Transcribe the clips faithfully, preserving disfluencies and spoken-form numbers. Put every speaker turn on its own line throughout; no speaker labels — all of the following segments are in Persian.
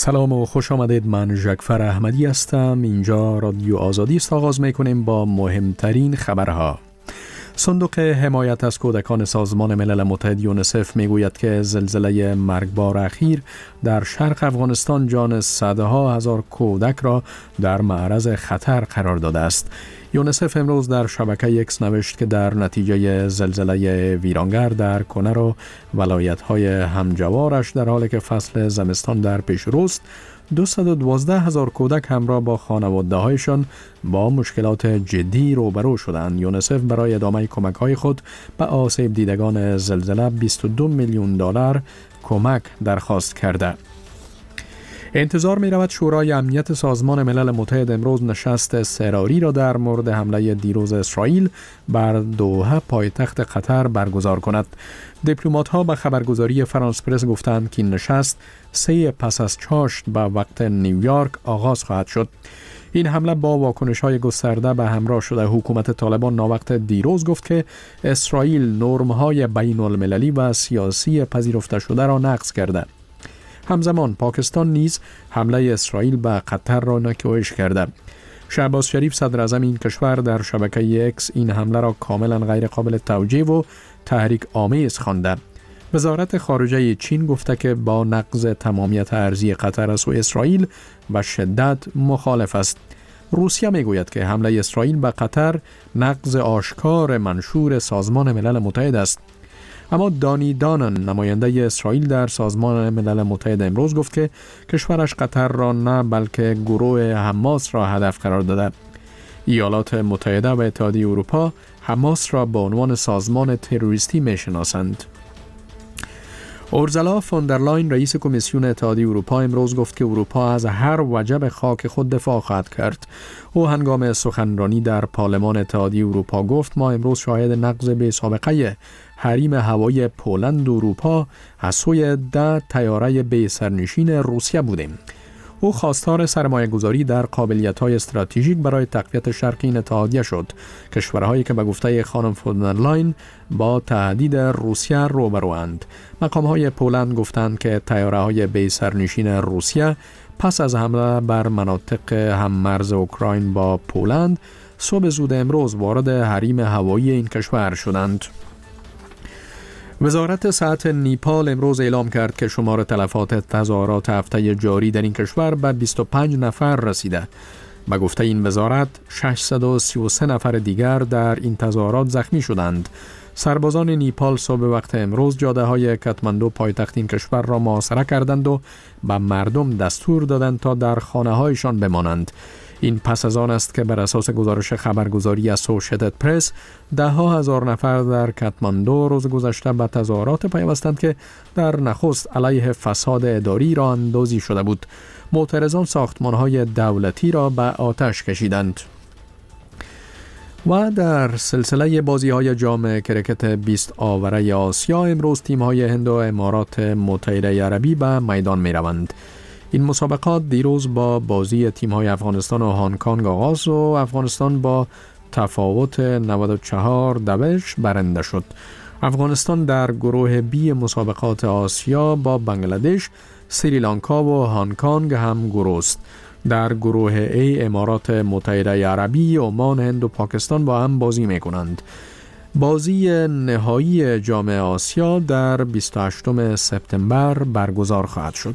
سلام و خوش آمدید. من ژکفر احمدی هستم. اینجا رادیو آزادی است. آغاز میکنیم با مهمترین خبرها. صندوق حمایت از کودکان سازمان ملل متحد یونسف میگوید که زلزله مرگبار اخیر در شرق افغانستان جان صدها هزار کودک را در معرض خطر قرار داده است. یونسف امروز در شبکه اکس نوشت که در نتیجه زلزله ویرانگر در کنر و ولایت‌های همجوارش در حالی که فصل زمستان در پیش روست، دویست و دوازده هزار کودک همراه با خانواده‌هایشان با مشکلات جدی روبرو شدند. یونسف برای ادامه کمک‌های خود به آسیب دیدگان زلزله بیست و دو میلیون دلار کمک درخواست کرده. انتظار می رود شورای امنیت سازمان ملل متحد امروز نشست اضطراری را در مورد حمله دیروز اسرائیل بر دوحه پایتخت قطر برگزار کند. دیپلمات ها به خبرگزاری فرانس پرس گفتند که این نشست سه پس از چاشت به وقت نیویورک آغاز خواهد شد. این حمله با واکنش‌های گسترده به همراه شده. حکومت طالبان ناوقت دیروز گفت که اسرائیل نرم‌های بین‌المللی و سیاسی پذیرفته شده را نقض کرده. همزمان پاکستان نیز حمله اسرائیل به قطر را نکوهش کرده. شهباز شریف صدر اعظم این کشور در شبکه اکس این حمله را کاملا غیر قابل توجیه و تحریک آمیز خوانده. وزارت خارجه چین گفته که با نقض تمامیت ارضی قطر از سوی اسرائیل به شدت مخالف است. روسیه میگوید که حمله اسرائیل به قطر نقض آشکار منشور سازمان ملل متحد است. اما دانی دانن نماینده اسرائیل در سازمان ملل متحد امروز گفت که کشورش قطر را نه بلکه گروه حماس را هدف قرار داده. ایالات متحده و اتحادیه اروپا حماس را به عنوان سازمان تروریستی میشناسند. اورزلا فوندرلاین رئیس کمیسیون اتحادیه اروپا امروز گفت که اروپا از هر وجب خاک خود دفاع خواهد کرد. او هنگام سخنرانی در پارلمان اتحادیه اروپا گفت ما امروز شاهد نقض بی سابقه حریم هوایی پولند و اروپا از سوی ده طیاره بی سرنشین روسیه بودیم. او خواستار سرمایه گذاری در قابلیت‌های استراتژیک برای تقویت شرق این اتحادیه شد. کشورهایی که به گفته خانم فوندرلاین با تهدید روسیه روبروند. مقام‌های پولند گفتند که طیاره‌های بی سرنشین روسیه پس از حمله بر مناطق هممرز اوکراین با پولند صبح زود امروز وارد حریم هوایی این کشور شدند. وزارت صحت نیپال امروز اعلام کرد که شمار تلفات تظاهرات هفته جاری در این کشور به بیست و پنج نفر رسیده. به گفته این وزارت ششصد و سی و سه نفر دیگر در این تظاهرات زخمی شدند. سربازان نیپال صبح وقت امروز جاده های کاتماندو پایتخت این کشور را محاصره کردند و به مردم دستور دادند تا در خانه هایشان بمانند. این پس از آن است که بر اساس گزارش خبرگزاری اسوشییتد پرس ده ها هزار نفر در کاتماندو روز گذشته به تظاهرات پیوستند که در نخست علیه فساد اداری را اندازی شده بود. معترضان ساختمان‌های دولتی را به آتش کشیدند. و در سلسله بازی‌های جام کرکت بیست آوره آسیا امروز تیم‌های هند و امارات متحده عربی به میدان می‌روند. این مسابقات دیروز با بازی تیم‌های افغانستان و هنگ کنگ آغاز و افغانستان با تفاوت نود و چهار دوش برنده شد. افغانستان در گروه بی مسابقات آسیا با بنگلادش، سریلانکا و هنگ کنگ هم گروه است. در گروه ای امارات متحده عربی، عمان، هند و پاکستان با هم بازی می‌کنند. بازی نهایی جام آسیا در بیست و هشتم سپتامبر برگزار خواهد شد.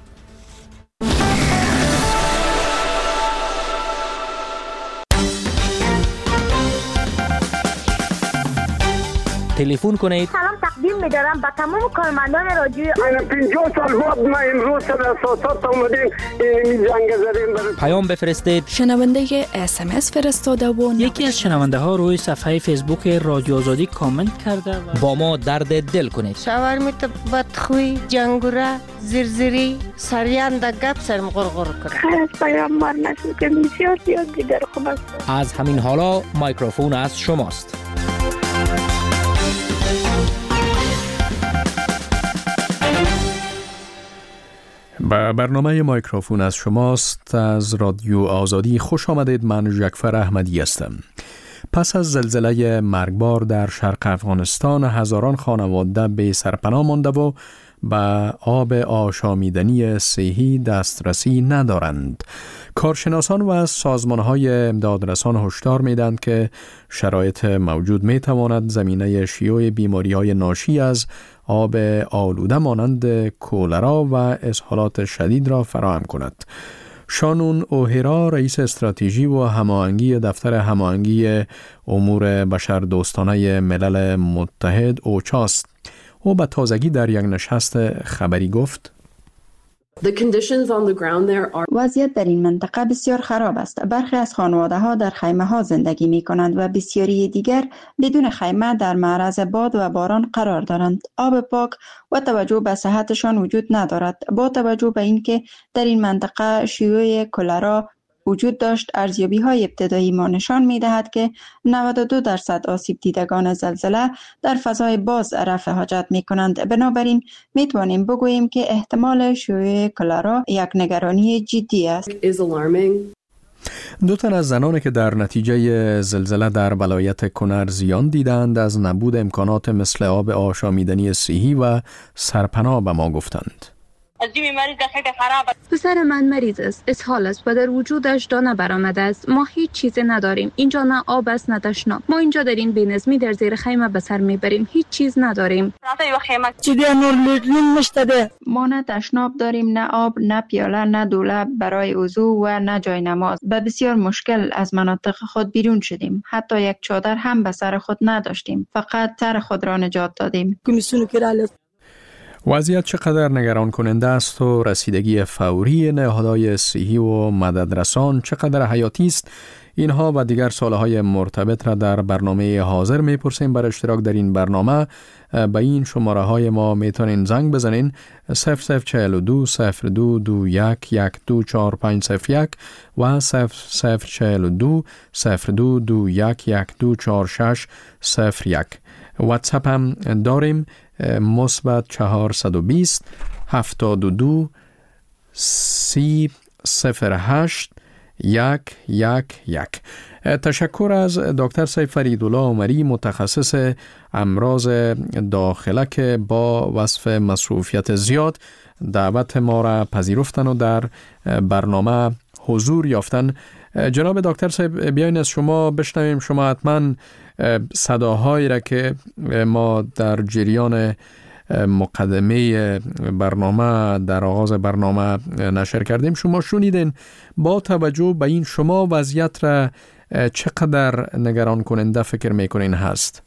تلفن کنید.
سلام تقدیم می‌دارم به تمام کارمندان رادیو.
من پنجاه سال بعد ما امروز در اساسات اومدیم این جنگ زدیم برای
پیام بفرستید.
شنونده اس ام اس فرستاده و
یکی از شنونده ها روی صفحه فیسبوک رادیو آزادی کامنت کرده و
با ما درد دل کنید.
شاورمیت بدخوی، جنگوره، زرزری، سریان در گپ سرم غرغر کنه.
خیلی از پیام مار نشد که بسیار زیاد دیگر خوب است.
از همین حالا میکروفون از شماست.
با برنامه میکروفون از شماست. از رادیو آزادی خوش آمدید. من ژکفر احمدی هستم. پس از زلزله مرگبار در شرق افغانستان هزاران خانواده به سرپناه مانده و به آب آشامیدنی صحی دسترسی ندارند. کارشناسان و سازمان‌های امدادرسان هشدار می‌دهند که شرایط موجود می‌تواند زمینه شیوع بیماری‌های ناشی از آب آلوده مانند کولرا و اسهالات شدید را فراهم کند. شانون اوهرا رئیس استراتژی و هماهنگی دفتر هماهنگی امور بشردوستانه ملل متحد اوچاست. او به تازگی در یک نشست خبری گفت:
وضعیت در این منطقه بسیار خراب است. برخی از خانواده ها در خیمه ها زندگی می کنند و بسیاری دیگر بدون خیمه در معرض باد و باران قرار دارند. آب پاک و توجه به صحتشان وجود ندارد. با توجه به اینکه در این منطقه شیوع کلرا وجود داشت، ارزیابی های ابتدایی ما نشان می دهد که نود و دو درصد آسیب دیدگان زلزله در فضای باز رفع حاجت می کنند. بنابراین می توانیم بگوییم که احتمال شیوع کلرا یک نگرانی جدی است.
دو تن از زنانی که در نتیجه زلزله در ولایت کنر زیان دیدند از نبود امکانات مثل آب آشامیدنی صحی و سرپناه به ما گفتند.
پسر من مریض است، اسهال است و در وجودش دانه برآمده است. ما هیچ چیزی نداریم. اینجا نه آب است نه تشناب. ما اینجا در این بی‌نظمی در زیر خیمه به سر میبریم. هیچ چیز نداریم.
ما نه تشناب داریم، نه آب، نه پیاله، نه دولاب برای وضو و نه جای نماز. به بسیار مشکل از مناطق خود بیرون شدیم. حتی یک چادر هم به سر خود نداشتیم. فقط سر خود را نجات دادیم.
وضعیت چقدر نگران کننده است و رسیدگی فوری نهادهای صحی و مددرسان چقدر حیاتی است، اینها و دیگر سوالهای مرتبط را در برنامه حاضر میپرسیم. برای اشتراک در این برنامه به این شماره های ما میتونین زنگ بزنین: صفر صفر چهل و دو صفر دو دو یک یک دو چهار پنج صفر یک و صفر صفر چهل و دو صفر دو دو یک یک دو چهار شش صفر یک. واتساپ هم داریم: مثبت چهارصد و بیست هفتاد و دو سی صفر هشت یک یک یک. تشکر از دکتر سید فریدالله عمری، متخصص امراض داخله که با وصف مصروفیت زیاد دعوت ما را پذیرفتن و در برنامه حضور یافتن. جناب دکتر صاحب، بیاین از شما بشنویم. شما حتما صداهایی را که ما در جریان مقدمه برنامه در آغاز برنامه نشر کردیم شما شنیدین. با توجه به این شما وضعیت را چقدر نگران کننده فکر میکنین هست؟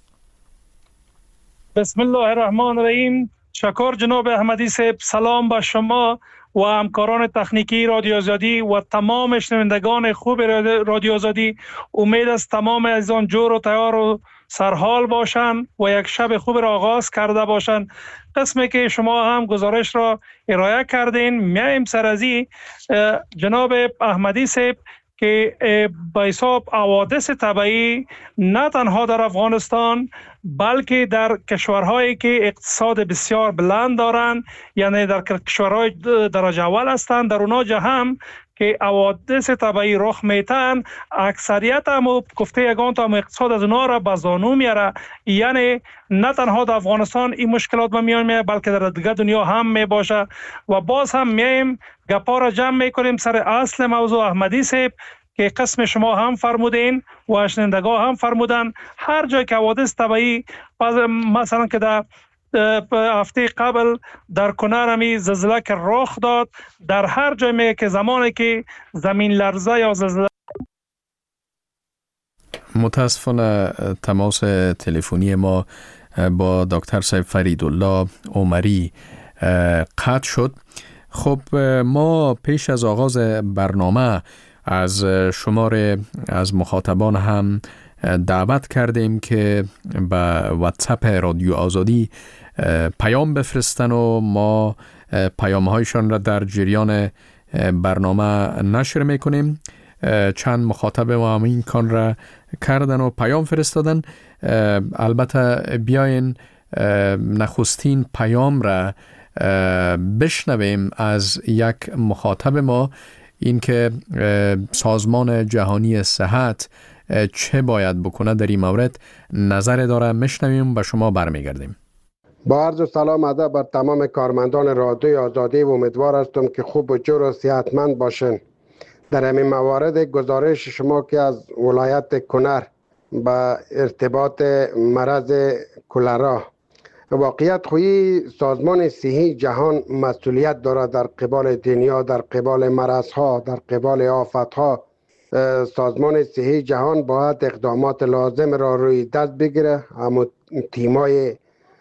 بسم الله الرحمن الرحیم. شکر جناب احمدی صاحب. سلام به شما و همکاران تکنیکی رادیو آزادی و تمام شنوندگان خوب رادیو آزادی. امید است تمام از آن جور و تیار و سرحال باشند و یک شب خوب را آغاز کرده باشند. قسمی که شما هم گزارش را ارائه کردین، میایم سر از این جناب احمدی صاحب که به حساب حوادث طبیعی نه تنها در افغانستان بلکه در کشورهایی که اقتصاد بسیار بلند دارند، یعنی در کشورهای درجه اول هستند، در اونجا هم که حوادث طبیعی رخ میتن، اکثریت هم گفته یگان تا اقتصاد از اونها را به زانو میاره. یعنی نه تنها در افغانستان این مشکلات به میان میاد بلکه در دیگر دنیا هم میباشه. و باز هم میایم گپا را جمع میکنیم سر اصل موضوع احمدی صاحب که قسم شما هم فرمودین و شنوندگان هم فرمودن. هر جای که حوادث طبیعی، مثلا که در هفته قبل در کنر همی زلزله که رخ داد، در هر جای میگه که زمانی که زمین لرزه یا زلزله.
متاسفانه تماس تلفنی ما با دکتر سید فریدالله عمری قطع شد. خب ما پیش از آغاز برنامه از شمار از مخاطبان هم دعوت کردیم که به واتساپ رادیو آزادی پیام بفرستن و ما پیام هایشان را در جریان برنامه نشر میکنیم. چند مخاطب ما هم این کار را کردن و پیام فرستادن. البته بیاین نخستین پیام را بشنویم از یک مخاطب ما، این که سازمان جهانی صحت چه باید بکنه در این مورد نظر داره. میشنویم و شما برمیگردیم.
با عرض سلام ادب بر تمام کارمندان رادیوی آزادی و امیدوار هستم که خوب و جور و صحتمند باشین. در همین موارد گزارش شما که از ولایت کنر با ارتباط مرض کلرا، واقعیت خویی سازمان صحی جهان مسئولیت دارد در قبال دنیا، در قبال مرضها، در قبال آفتها. سازمان صحی جهان باید اقدامات لازم را روی دست بگیره. اما تیمای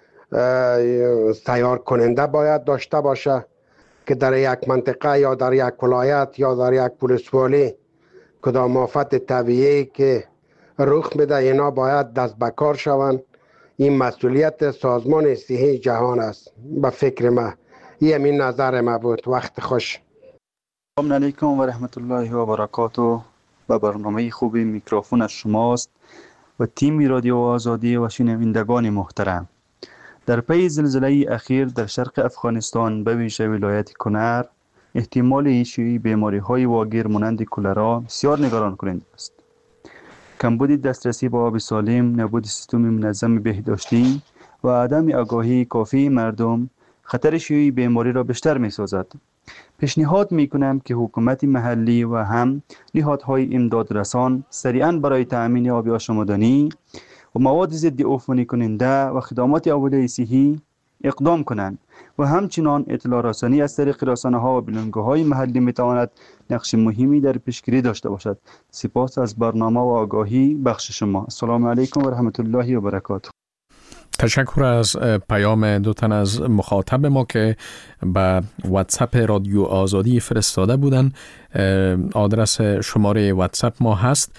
سیار کننده باید داشته باشه که در یک منطقه یا در یک ولایت یا در یک ولسوالی کدام آفت طبیعی که رخ میده اینا باید دست به کار شوند. این مسئولیت سازمان صحی جهان است به فکر ما. این همین نظر ما بود. وقت خوش.
سلام علیکم و رحمت الله و برکاته. به برنامه خوب میکروفون از شماست و تیم رادیو آزادی و شنوندگان محترم. در پی زلزله اخیر در شرق افغانستان به ویژه ولایت کنر احتمال ایشوی بیماری های واگیر مانند کلرا بسیار نگران کننده است. کمبود دسترسی به آب سالم، نبود سیستم منظم بهداشتی و عدم آگاهی کافی مردم خطر شیوع بیماری را بیشتر می سازد. پیشنهاد می کنم که حکومت محلی و هم نهادهای امداد رسان سریعاً برای تأمین آب آشامیدنی و مواد ضد عفونی کننده و خدمات اولیه صحی اقدام کنند و همچنان اطلاع رسانی از طریق رسانه‌ها و بلندگوهای محلی میتواند نقش مهمی در پیشگیری داشته باشد. سپاس از برنامه و آگاهی بخش شما. السلام علیکم و رحمت الله و برکاته.
تشکر از پیام دو تن از مخاطب ما که به واتساپ رادیو آزادی فرستاده بودن. آدرس شماره واتساپ ما هست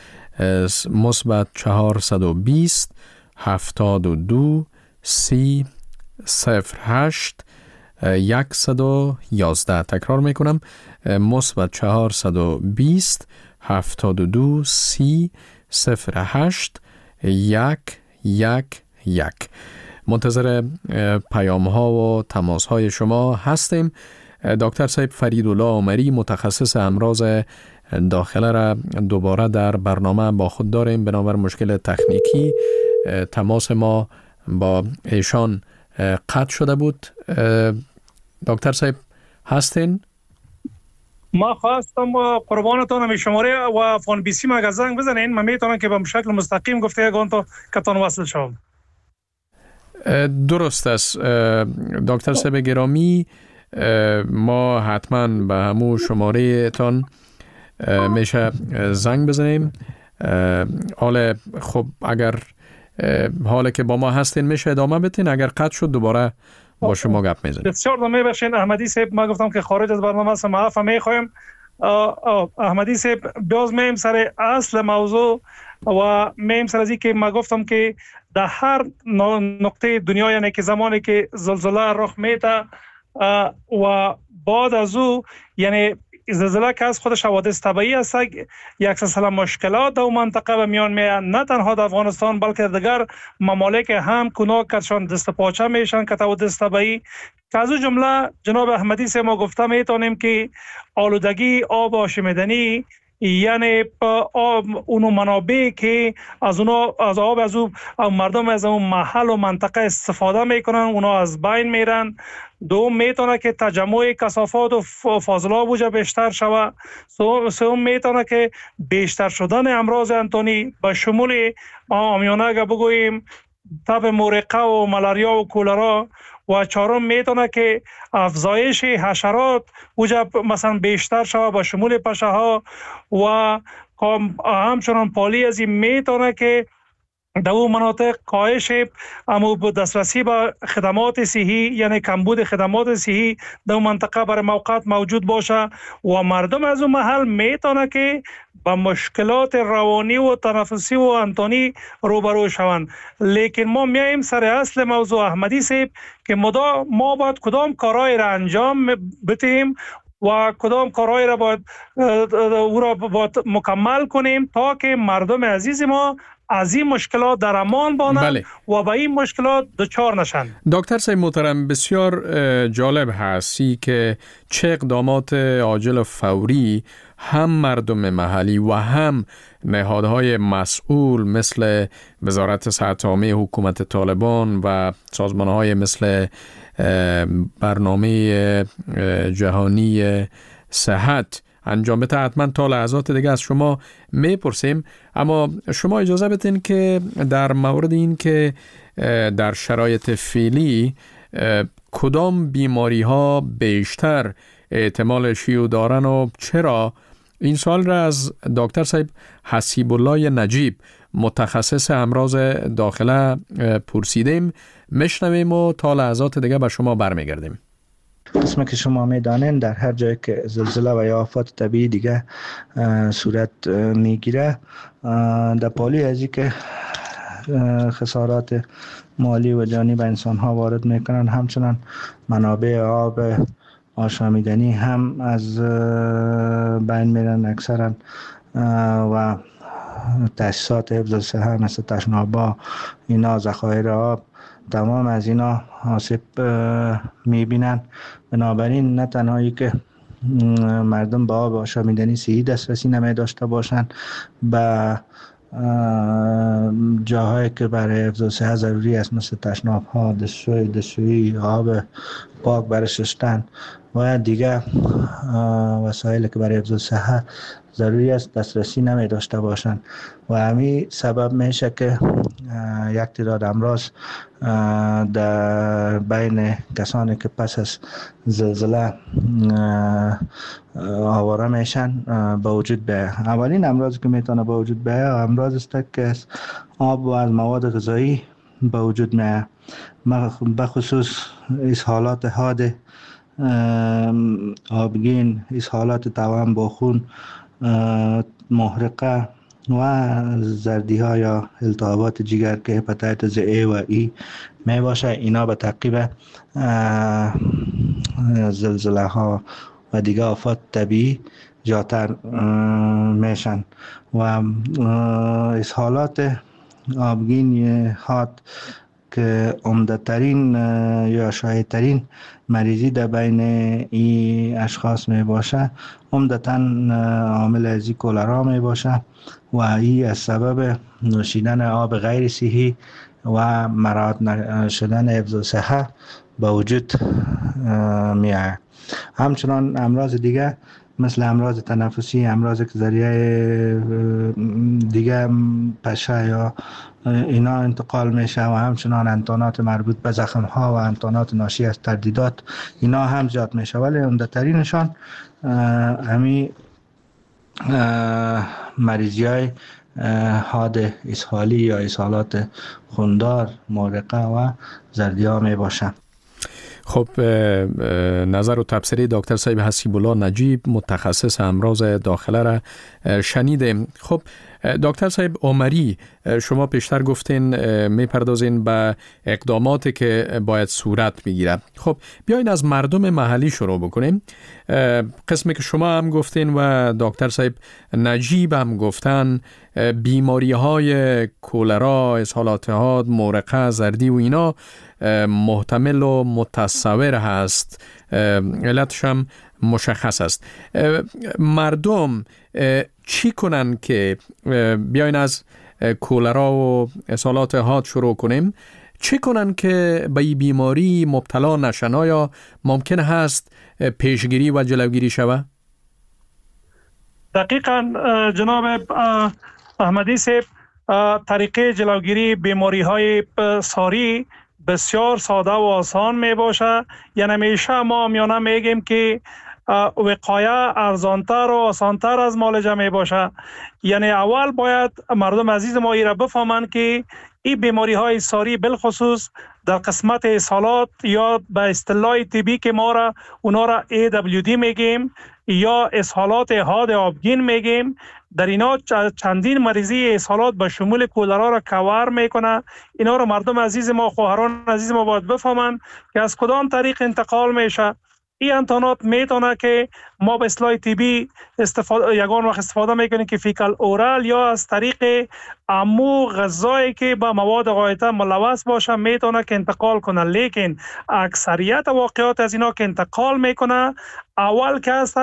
مثبت چهارصد و بیست هفتاد و دو سی صفر هشت یکصد و یازده. تکرار میکنم مثبت چهارصد و بیست هفتاد و دو سی صفر هشت یک یک یک. منتظر پیام ها و تماس های شما هستیم. دکتر صاحب فریدالله عمری متخصص امراض داخله را دوباره در برنامه با خود داریم. بنابر مشکل تکنیکی تماس ما با ایشان قطع شده بود. دکتر صاحب هستین؟
ما خواستم قربانتان می شماره و فون بی سی ما زنگ بزنین. من میتونم که به شکل مستقیم گفته یگان تا کتان وصل شوم.
درست است دکتر صاحب گرامی. ما حتما به همون شماره تان میشه زنگ بزنیم. حال خب اگر حالا که با ما هستین میشه ادامه بدین، اگر قطع شد دوباره با شما گپ میزنیم.
بسیار دمه بخشین احمدی صاحب. ما گفتم که خارج از برنامه است، معافی میخوایم. احمدی صاحب باز میم سر اصل موضوع و میم سر از این که ما گفتم که در هر نقطه دنیا، یعنی که زمانی که زلزله رخ میده و بعد از او، یعنی زلزله که از خودش حوادث طبیعی است، یک سلسله مشکلات در منطقه به میان میاد، نه تنها در افغانستان بلکه دیگر ممالک هم کنار کشان دست پاچه میشن که حوادث طبیعی که از او جمله جناب احمدی سے ما گفته میتونیم که آلودگی آب آشامیدنی، یعنی اونو منابع که از اونا از آب از او مردم از اون محل و منطقه استفاده میکنن اونا از بین میرن. دوم میتونه که تجمع کثافات و فاضلاب وجه بیشتر شوه. سوم میتونه که بیشتر شدن امراض انتونی به شمول عامیانه اگه بگوییم تب مرقه و ملاریا و کولرا. و چهارم میتونه که افزایش حشرات وجه مثلا بیشتر شوه به شمول پشه ها و همچنان پالی از این میتونه که در اون مناطق کاهش اما دسترسی به خدمات صحی، یعنی کمبود خدمات صحی در اون منطقه برای موقت موجود باشه و مردم از اون محل میتونه که با مشکلات روانی و تنفسی و انتونی روبرو شوند. لیکن ما میایم سر اصل موضوع احمدی صاحب که ما ما باید کدام کارهای را انجام بدیم و کدام کارهای را باید او را باید مکمل کنیم تا که مردم عزیز ما از این مشکلات در امان بانند
بله.
و به این مشکلات دچار نشند.
دکتر صاحب محترم، بسیار جالب هستی که چه اقدامات عاجل و فوری هم مردم محلی و هم نهادهای مسئول مثل وزارت صحت عامه حکومت طالبان و سازمانهای مثل برنامه جهانی صحت انجام بده. حتما تا لحظات دیگه از شما میپرسیم، اما شما اجازه بدین که در مورد این که در شرایط فعلی کدام بیماری ها بیشتر احتمال شیوع دارن و چرا، این سوال را از دکتر صاحب حسیب الله نجیب متخصص امراض داخله پرسیدیم. میشنویم و تا لحظات دیگه به شما برمیگردیم.
قسم که شما میدانین در هر جایی که زلزله و یا آفات طبیعی دیگه صورت میگیره، در پالی از این که خسارات مالی و جانی به انسان ها وارد میکنن، همچنان منابع آب آشامیدنی هم از بین میرن اکثرا و تاسیسات حفظ الصحه مثل تشنابا، اینا ذخایر آب، تمام از اینا آسیب میبینن. بنابراین نه تنهایی که مردم با آب آشامیدنی صحیح دسترسی نمی داشته باشند، به جاهایی که برای حفظ الصحه ضروری است مثل تشناب ها، دستشوی دستشویی، آب پاک برای شستن و دیگر وسایلی که برای حفظ الصحه ضروری است دسترسی نمی داشته باشند و همین سبب میشه که یک تعداد امراض در بین کسانی که پس از زلزله آواره میشن به وجود بیاید. اولین امراضی که میتونه به وجود بیاید امراض است که از آب و از مواد غذایی به وجود میاد، به خصوص اسهالات حاد آبگین، اسهالات توأم با خون، محرقه و زردی ها یا التهابات جگر که هپاتیتس ای و ای می باشه. اینا به تعقیب زلزله ها و دیگه آفات طبیعی جاتر میشن و اسهالات آبگین حاد که عمده ترین یا شایع ترین مریضی در بین این اشخاص می باشه، عمدتاً عامل از کولرا می باشه و این از سبب نوشیدن آب غیر صحی و مراعات شدن حفظ الصحه به وجود می آید. همچنان امراض دیگه مثل امراض تنفسی، امراض که ذریعه دیگه پشه یا اینا انتقال میشه و همچنان انتانات مربوط به زخم ها و انتانات ناشی از تردیدات، اینا هم زیاد میشه، ولی عمده ترینشان همین مریضی های حاد اسهالی یا اسهالات خوندار، محرقه و زردی ها می باشن.
خب نظر و تبصره دکتر صاحب حسیب الله نجیب متخصص امراض داخله را شنیدیم. خب دکتر صاحب عمری، شما پیشتر گفتین میپردازین به اقداماتی که باید صورت بگیره. خب بیاین از مردم محلی شروع بکنیم. قسمی که شما هم گفتین و دکتر صاحب نجیب هم گفتن، بیماری های کولرا، اسهالات حاد، محرقه، زردی و اینا محتمل و متصور هست، علتش هم مشخص است. مردم چی کنن که بیاین از کولرا و اسهالات حاد شروع کنیم، چی کنن که به این بیماری مبتلا نشن؟ یا ممکن هست پیشگیری و جلوگیری شود؟
دقیقاً جناب احمدی صاحب، طریقه جلوگیری بیماری های ساری بسیار ساده و آسان می باشه. یعنی همیشه ما میانه میگیم که وقایه ارزانتر و آسانتر از معالجه می باشه. یعنی اول باید مردم عزیز ما ایره بفهمند که این بیماری های ساری بالخصوص در قسمت اسهالات یا به اصطلاح طبی که ما را اونا را ای دبلیو دی میگیم یا اسهالات حاد آبگین میگیم، در اینا چندین مریضی اسهالات به شمول کولرا را کور میکنه. اینا را مردم عزیز ما، خواهران عزیز ما باید بفهمند که از کدام طریق انتقال میشه. این انتانات میتونه که ما به اصطلاح طبی استفاده یگان وقت استفاده میکنیم که فیکال اورال یا از طریق امو غذایی که با مواد غایطه ملوث باشه میتونه که انتقال کنه، لیکن اکثریت واقعات از اینا که انتقال میکنه اول که هست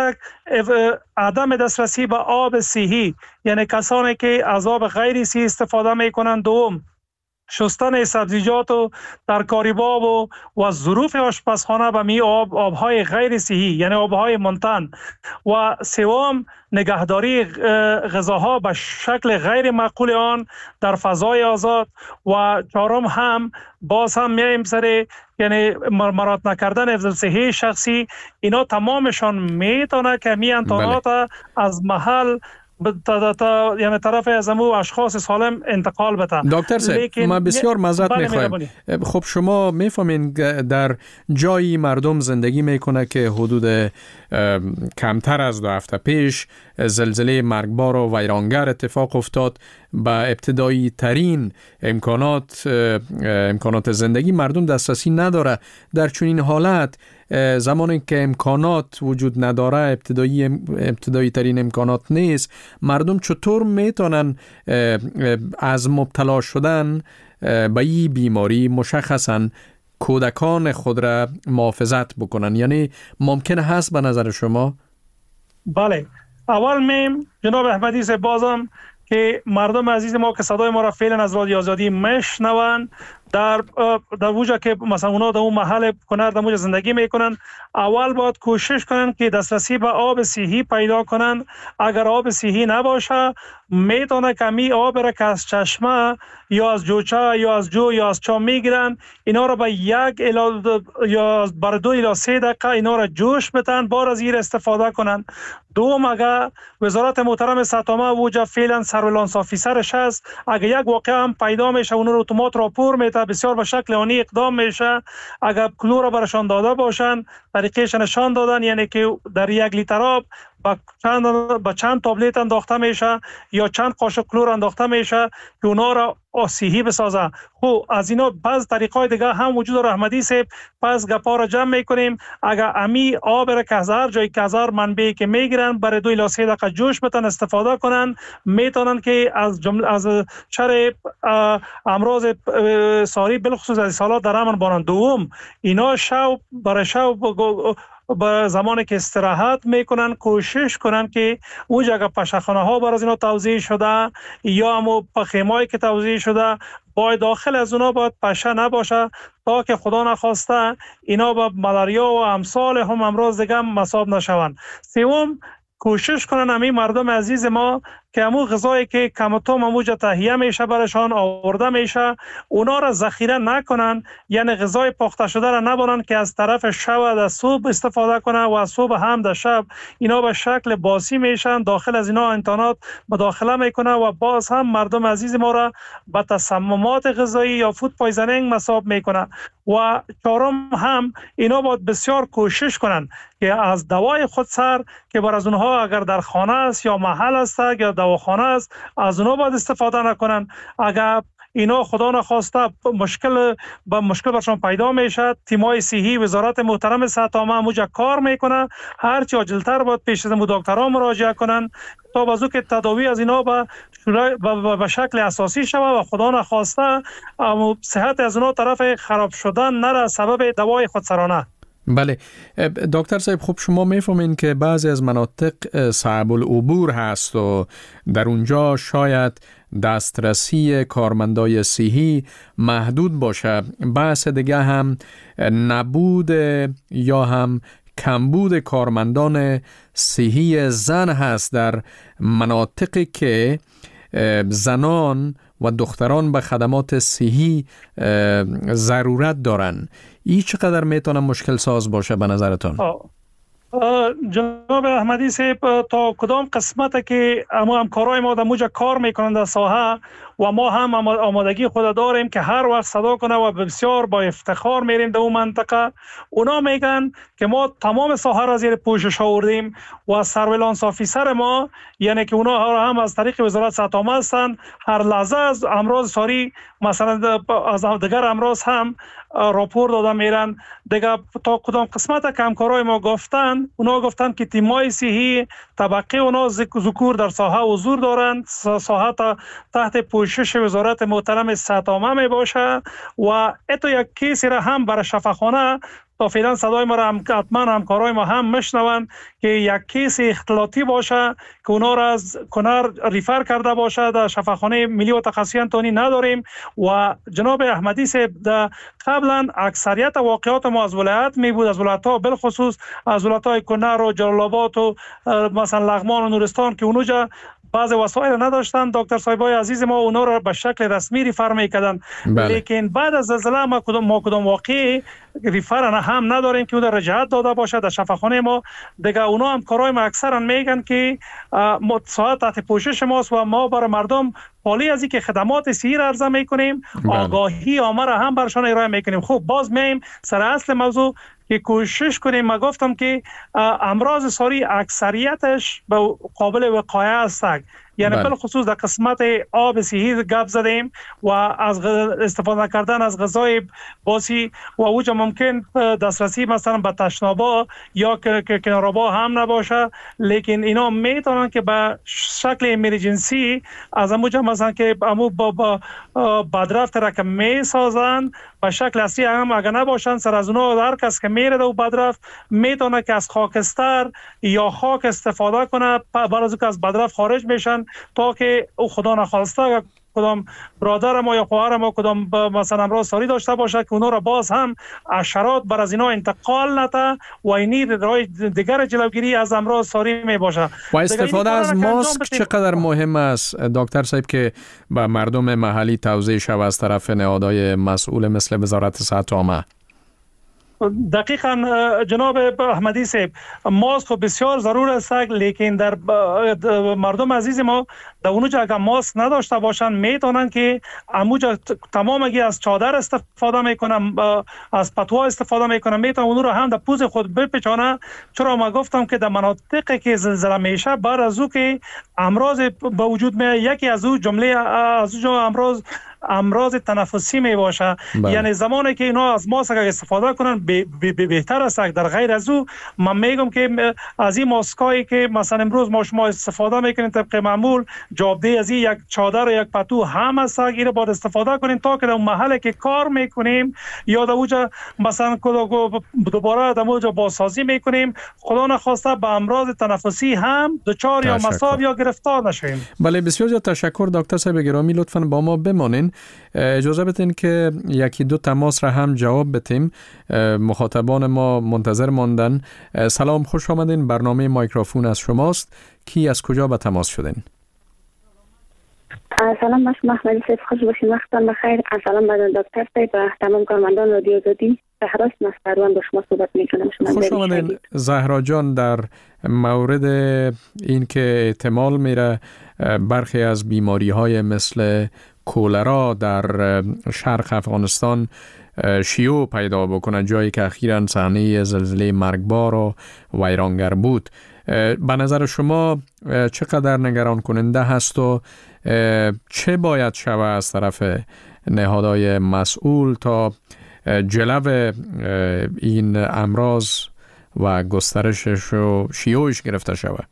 عدم دسترسی به آب صحی، یعنی کسانی که از آب غیر صحی استفاده میکنن. دوم شستن سبزیجات و ترکاری باب و و ظروف آشپزخانه به می آب آبهای غیر صحی یعنی آبهای منتن. و سوم نگهداری غذاها به شکل غیر معقول آن در فضای آزاد. و چهارم هم باز هم میایم سر یعنی مراعات نکردن حفظ صحی شخصی. اینا تمامشان میتونه که می انتانات از محل تا تا یعنی طرف از امو اشخاص سالم انتقال بده.
دکتر صاحب ما بسیار معذرت میخوایم. خب شما میفهمین در جایی مردم زندگی میکنه که حدود کمتر از دو هفته پیش زلزله مرگبار و ویرانگر اتفاق افتاد. با ابتدایی ترین امکانات امکانات زندگی مردم دسترسی نداره. در چنین حالت زمانی که امکانات وجود نداره، ابتدایی ابتدایی ترین امکانات نیست، مردم چطور میتونن از مبتلا شدن به این بیماری مشخصاً کودکان خود را محافظت بکنن؟ یعنی ممکن هست به نظر شما؟
بله، اول میم جناب احمدی سے بازم که مردم عزیز ما که صدای ما را فعلا از رادیو آزادی میشنون، در در وجه که مثلا اونا در اون محل کنر در موجه زندگی میکنن، اول باید کوشش کنن که دسترسی به آب صحی پیدا کنن. اگر آب صحی نباشه میتونه کمی آب را که از چشمه یا از جوچه یا از جو یا از چا میگیرن، اینا را به یک الا یا بر دو الا سه دقیقه اینا را جوش بتن، بار از این استفاده کنن. دوم اگر وزارت محترم سطامه وجه فعلا سرویلانس آفیسرش هست، اگر یک واقعه هم پیدا میشه اون رو اتومات راپور میده، بسیار به شکل آنی اقدام میشه. اگر کلور برشان داده باشن طریقش نشان دادن، یعنی که در یک لیتر آب با چند با چند تابلت انداخته میشه یا چند قاشق کلور انداخته میشه که اونا را صحی بسازه. خب از اینا بعض طریقای دیگه هم وجود داره احمدی صاحب. پس گپا را جمع میکنیم. اگر امی آب را که هزار جای که هزار منبعی که میگیرن برای دو الی سه دقیقه جوش بتن استفاده کنن، میتونن که از جمله از شر امراض ساری بالخصوص از سالات در امن بانن. دوم اینا شب برای شب با زمانی که استراحت میکنن کوشش کنن که اون جگه پشخانه ها بر از اینا توزیع شده یا همو پخیمایی که توزیع شده باید داخل از اونا باید پشه نباشه تا که خدا نخواسته اینا با ملاریا و امثال هم امراض دیگه مصاب نشوند. سوم کوشش کنن همین مردم عزیز ما که همون غذایی که کمتوم هموجا تهیه میشه برشان آورده میشه اونا را ذخیره نکنن، یعنی غذای پخته شده را نبرن که از طرف شب در صبح استفاده کنن و از صبح هم در شب اینا به شکل باسی میشن، داخل از اینا انتانات مداخله میکنه و باز هم مردم عزیز ما را به تسممات غذایی یا فود پویزنینگ مصاب میکنه. و چهارم هم اینا باید بسیار کوشش کنن که از دوای خود سر که بر از اونها اگر در خانه است یا محل است یا دواخانه است از اونها باید استفاده نکنن. اگر اینا خدا نخواسته مشکل با مشکل برشان پیدا میشه، تیمای صحی وزارت محترم سطامه موجه کار میکنه، هرچی عاجلتر باید پیش از دکترها مراجعه کنن تا بازو که تداوی از اینا به به شکل اساسی شود و خدا نخواسته صحت از اونها طرف خراب شدن نره سبب دوای خودسرانه.
بله دکتر صاحب، خب شما میفهمین که بعضی از مناطق صعب العبور هست و در اونجا شاید دسترسی کارمندای صحی محدود باشه. بحث دیگه هم نبود یا هم کمبود کارمندان صحی زن هست در مناطقی که زنان و دختران به خدمات صحی ضرورت دارن. این چقدر میتونه مشکل ساز باشه به نظرتان؟
جناب احمدی صاحب تا کدام قسمت که اما همکارای ما در موجه کار میکنند در ساحه و ما هم آمادگی خود داریم که هر وقت صدا کنه و بسیار با افتخار میریم در اون منطقه. اونا میگن که ما تمام ساحه را زیر پوشش آوردیم و سرویلانس آفیسر ما، یعنی که اونا هم از طریق وزارت صحت عامه هستند، هر لحظه از امراض ساری مثلا از دیگر امراض هم راپور داده میرن. دیگه تا کدام قسمت که همکارای ما گفتن، اونا گفتن که تیمای صحی طبقه اونا ذکور در ساحه حضور دارند، ساحه تحت پوشش وزارت محترم صحت عامه می باشه و اتو یک کیسی را هم برای شفاخانه تا فعلا صدای ما را هم حتما همکارای ما هم میشنوند که یک کیس اختلاطی باشه که اونا را از کنر ریفر کرده باشه. در شفاخانه ملی و تخصصی انتونی نداریم و جناب احمدی صاحب قبلا اکثریت واقعات ما از ولایت می بود، از ولایت ها بالخصوص از ولایت های کنر و جلال آباد و مثلا لغمان و نورستان که اونجا بعض وسایل نداشتن. دکتر صاحبای عزیز ما اونا رو به شکل رسمی ریفر میکردن. بله. لیکن بعد از زلزله ما کدام ما کدام واقعی ریفر هم نداریم که اون رجعت داده باشه در شفاخانه ما. دیگه اونا هم کارهای ما اکثرا میگن که ساعت تحت پوشش ماست و ما برای مردم حالی از اینکه خدمات صحی را عرضه میکنیم، آگاهی عامه را هم برشان ارائه میکنیم. خب باز میم سر اصل موضوع که کوشش کنیم. ما گفتم که امراض ساری اکثریتش به قابل وقایه است، یعنی بله. بالخصوص در قسمت آب صحی گپ زدیم و از استفاده کردن از غذای باسی و اوجا ممکن دسترسی مثلا به تشنابا یا کنارابا هم نباشه، لیکن اینا میتونن که به شکل امرجنسی از اموجا مثلا که امو با, با بدرفت را که میسازن به شکل اصلی هم اگر نباشن سر از اونا هر کس که میره دو بدرفت میتونه که از خاکستر یا خاک استفاده کنه بعد از که از بدرفت خارج میشن تا که او خدا نخواسته کدام برادر ما یا خواهر ما کدام مثلا امراض ساری داشته باشه که اونا را باز هم اشارات بر از اینا انتقال نده و اینی راه دیگر جلوگیری از امراض ساری می باشه.
و استفاده از ماسک چقدر مهم است دکتر صاحب که به مردم محلی توضیح شود از طرف نهادهای مسئول مثل وزارت صحت عامه؟
دقیقاً جناب احمدی صاحب، ماسک بسیار ضرور است، لیکن در مردم عزیز ما در اونجا اگر ماسک نداشته باشن میتونن که اموجا تمام اگه از چادر استفاده میکنن، از پتوها استفاده میکنن، میتونن اون رو هم در پوز خود بپیچانه. چرا ما گفتم که در مناطقی که زلزله میشه بعد از او که امراض به وجود میاد، یکی از او جمله از او امراض امراض تنفسی می باشه. یعنی زمانی که اینا از ماسک استفاده کنن به به به بهتر است. در غیر از او من میگم که از این ماسکایی که مثلا امروز ما شما استفاده میکنین طبق معمول جابده از این یک چادر و یک پتو هم است، اینو باید استفاده کنین تا که در محله که کار میکنیم یا در اونجا مثلا دوباره در اونجا بازسازی میکنیم خدا نخواسته به امراض تنفسی هم دچار یا مصاب یا گرفتار نشویم.
بله بسیار زیاد تشکر دکتر صاحب گرامی، لطفاً با ما بمانین. اجازه بدین که یکی دو تماس را هم جواب بدیم. مخاطبان ما منتظر ماندن. سلام، خوش آمدین، برنامه مایکروفون از شماست. کی از کجا به تماس شدین؟
سلام باش محمدی صاحب، خوش باشین، وقتتان بخیر. سلام به دکتر صاحب و تمام کارمندان رادیو آزادی. زهراست مستروان با شما صحبت میکنم.
خوش آمدین زهرا جان. در مورد این که احتمال میره برخی از بیماری های مثل کولرا در شرق افغانستان شیوع پیدا بکنه، جایی که اخیراً صحنه زلزله مرگبار و ویرانگر بود، به نظر شما چقدر نگران کننده هست و چه باید شود از طرف نهادهای مسئول تا جلو این امراض و گسترشش و شیوعش گرفته شود؟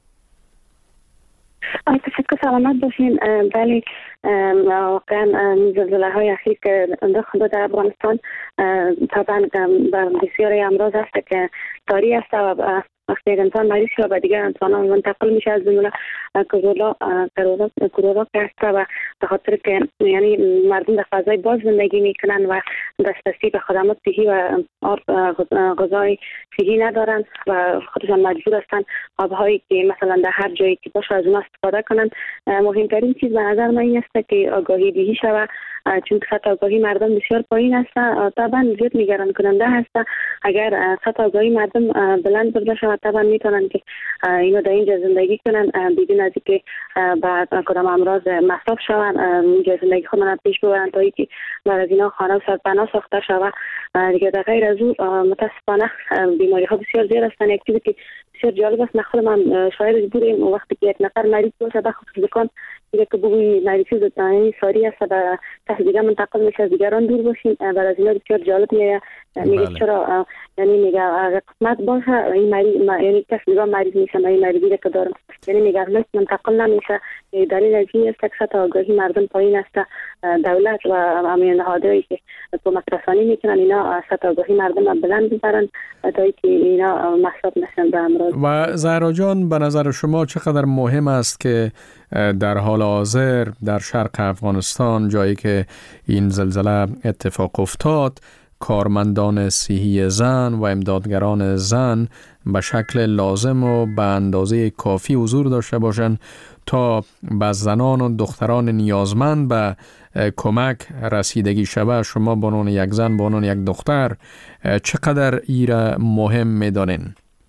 تشکر، سلامت باشین. بله واقعا زلزله های اخیر که رخ داده در افغانستان طبعا بر بسیاری امراض هست که طاری است و وقتی یک انسان مریض شده به دیگر انسان ها منتقل میشه، از جمله کرونا کرونا که هست و به خاطر که یعنی مردم در فضای باز زندگی میکنن و دسترسی به خدمات صحی و غذای صحی ندارن و خودشان مجبور هستن آبهایی که مثلا در هر جایی که باشه از اون استفاده کنن. مهمترین چیز به نظر من این است که آگاهی دهی شود چون سطح آگاهی مردم بسیار پایین است. طبعا زیاد نگران کننده هست. اگر سطح آگاهی مردم بلند بوده شود طبعا میتونن که اینا در اینجا زندگی کنن بدون از اینکه بعد کدام امراض مصرف شوند، اینجا زندگی خودشان پیش ببرند تا اینکه بعد از اینا خانه و سرپناه ساخته شود. دیگه در غیر از او متاسفانه بیماری ها بسیار زیاد هستند. یک چیزی که بسیار جالب است، خود من شاهد بودیم وقتی که یک نفر مریض باشه بخصوص دکان دیگه که بگویی مریضی دکانی ساری است و کسی دیگه منتقل میشه از دیگران دور باشین. بعد از اینا بسیار جالب میگه میگه چرا یعنی میگه اگر قسمت باشه این مریض یعنی کسی دیگه مریض میشه من این مریضی که دارم یعنی میگه مثل منتقل نمیشه. دلیل از این است که سطح آگاهی مردم پایین است. دولت و امنیت نهادهایی که کمک رسانی میکنن اینا سطح آگاهی مردم بلند ببرن تا اینکه اینا مصاب نشن به امراض.
و زهرا جان به نظر شما چقدر مهم است که در حال حاضر در شرق افغانستان جایی که این زلزله اتفاق افتاد کارمندان صحی زن و امدادگران زن به شکل لازم و به اندازه کافی حضور داشته باشند تا به زنان و دختران نیازمند به کمک رسیدگی شود؟ شما به عنوان یک زن به عنوان یک دختر چقدر ایره مهم می‌دانین؟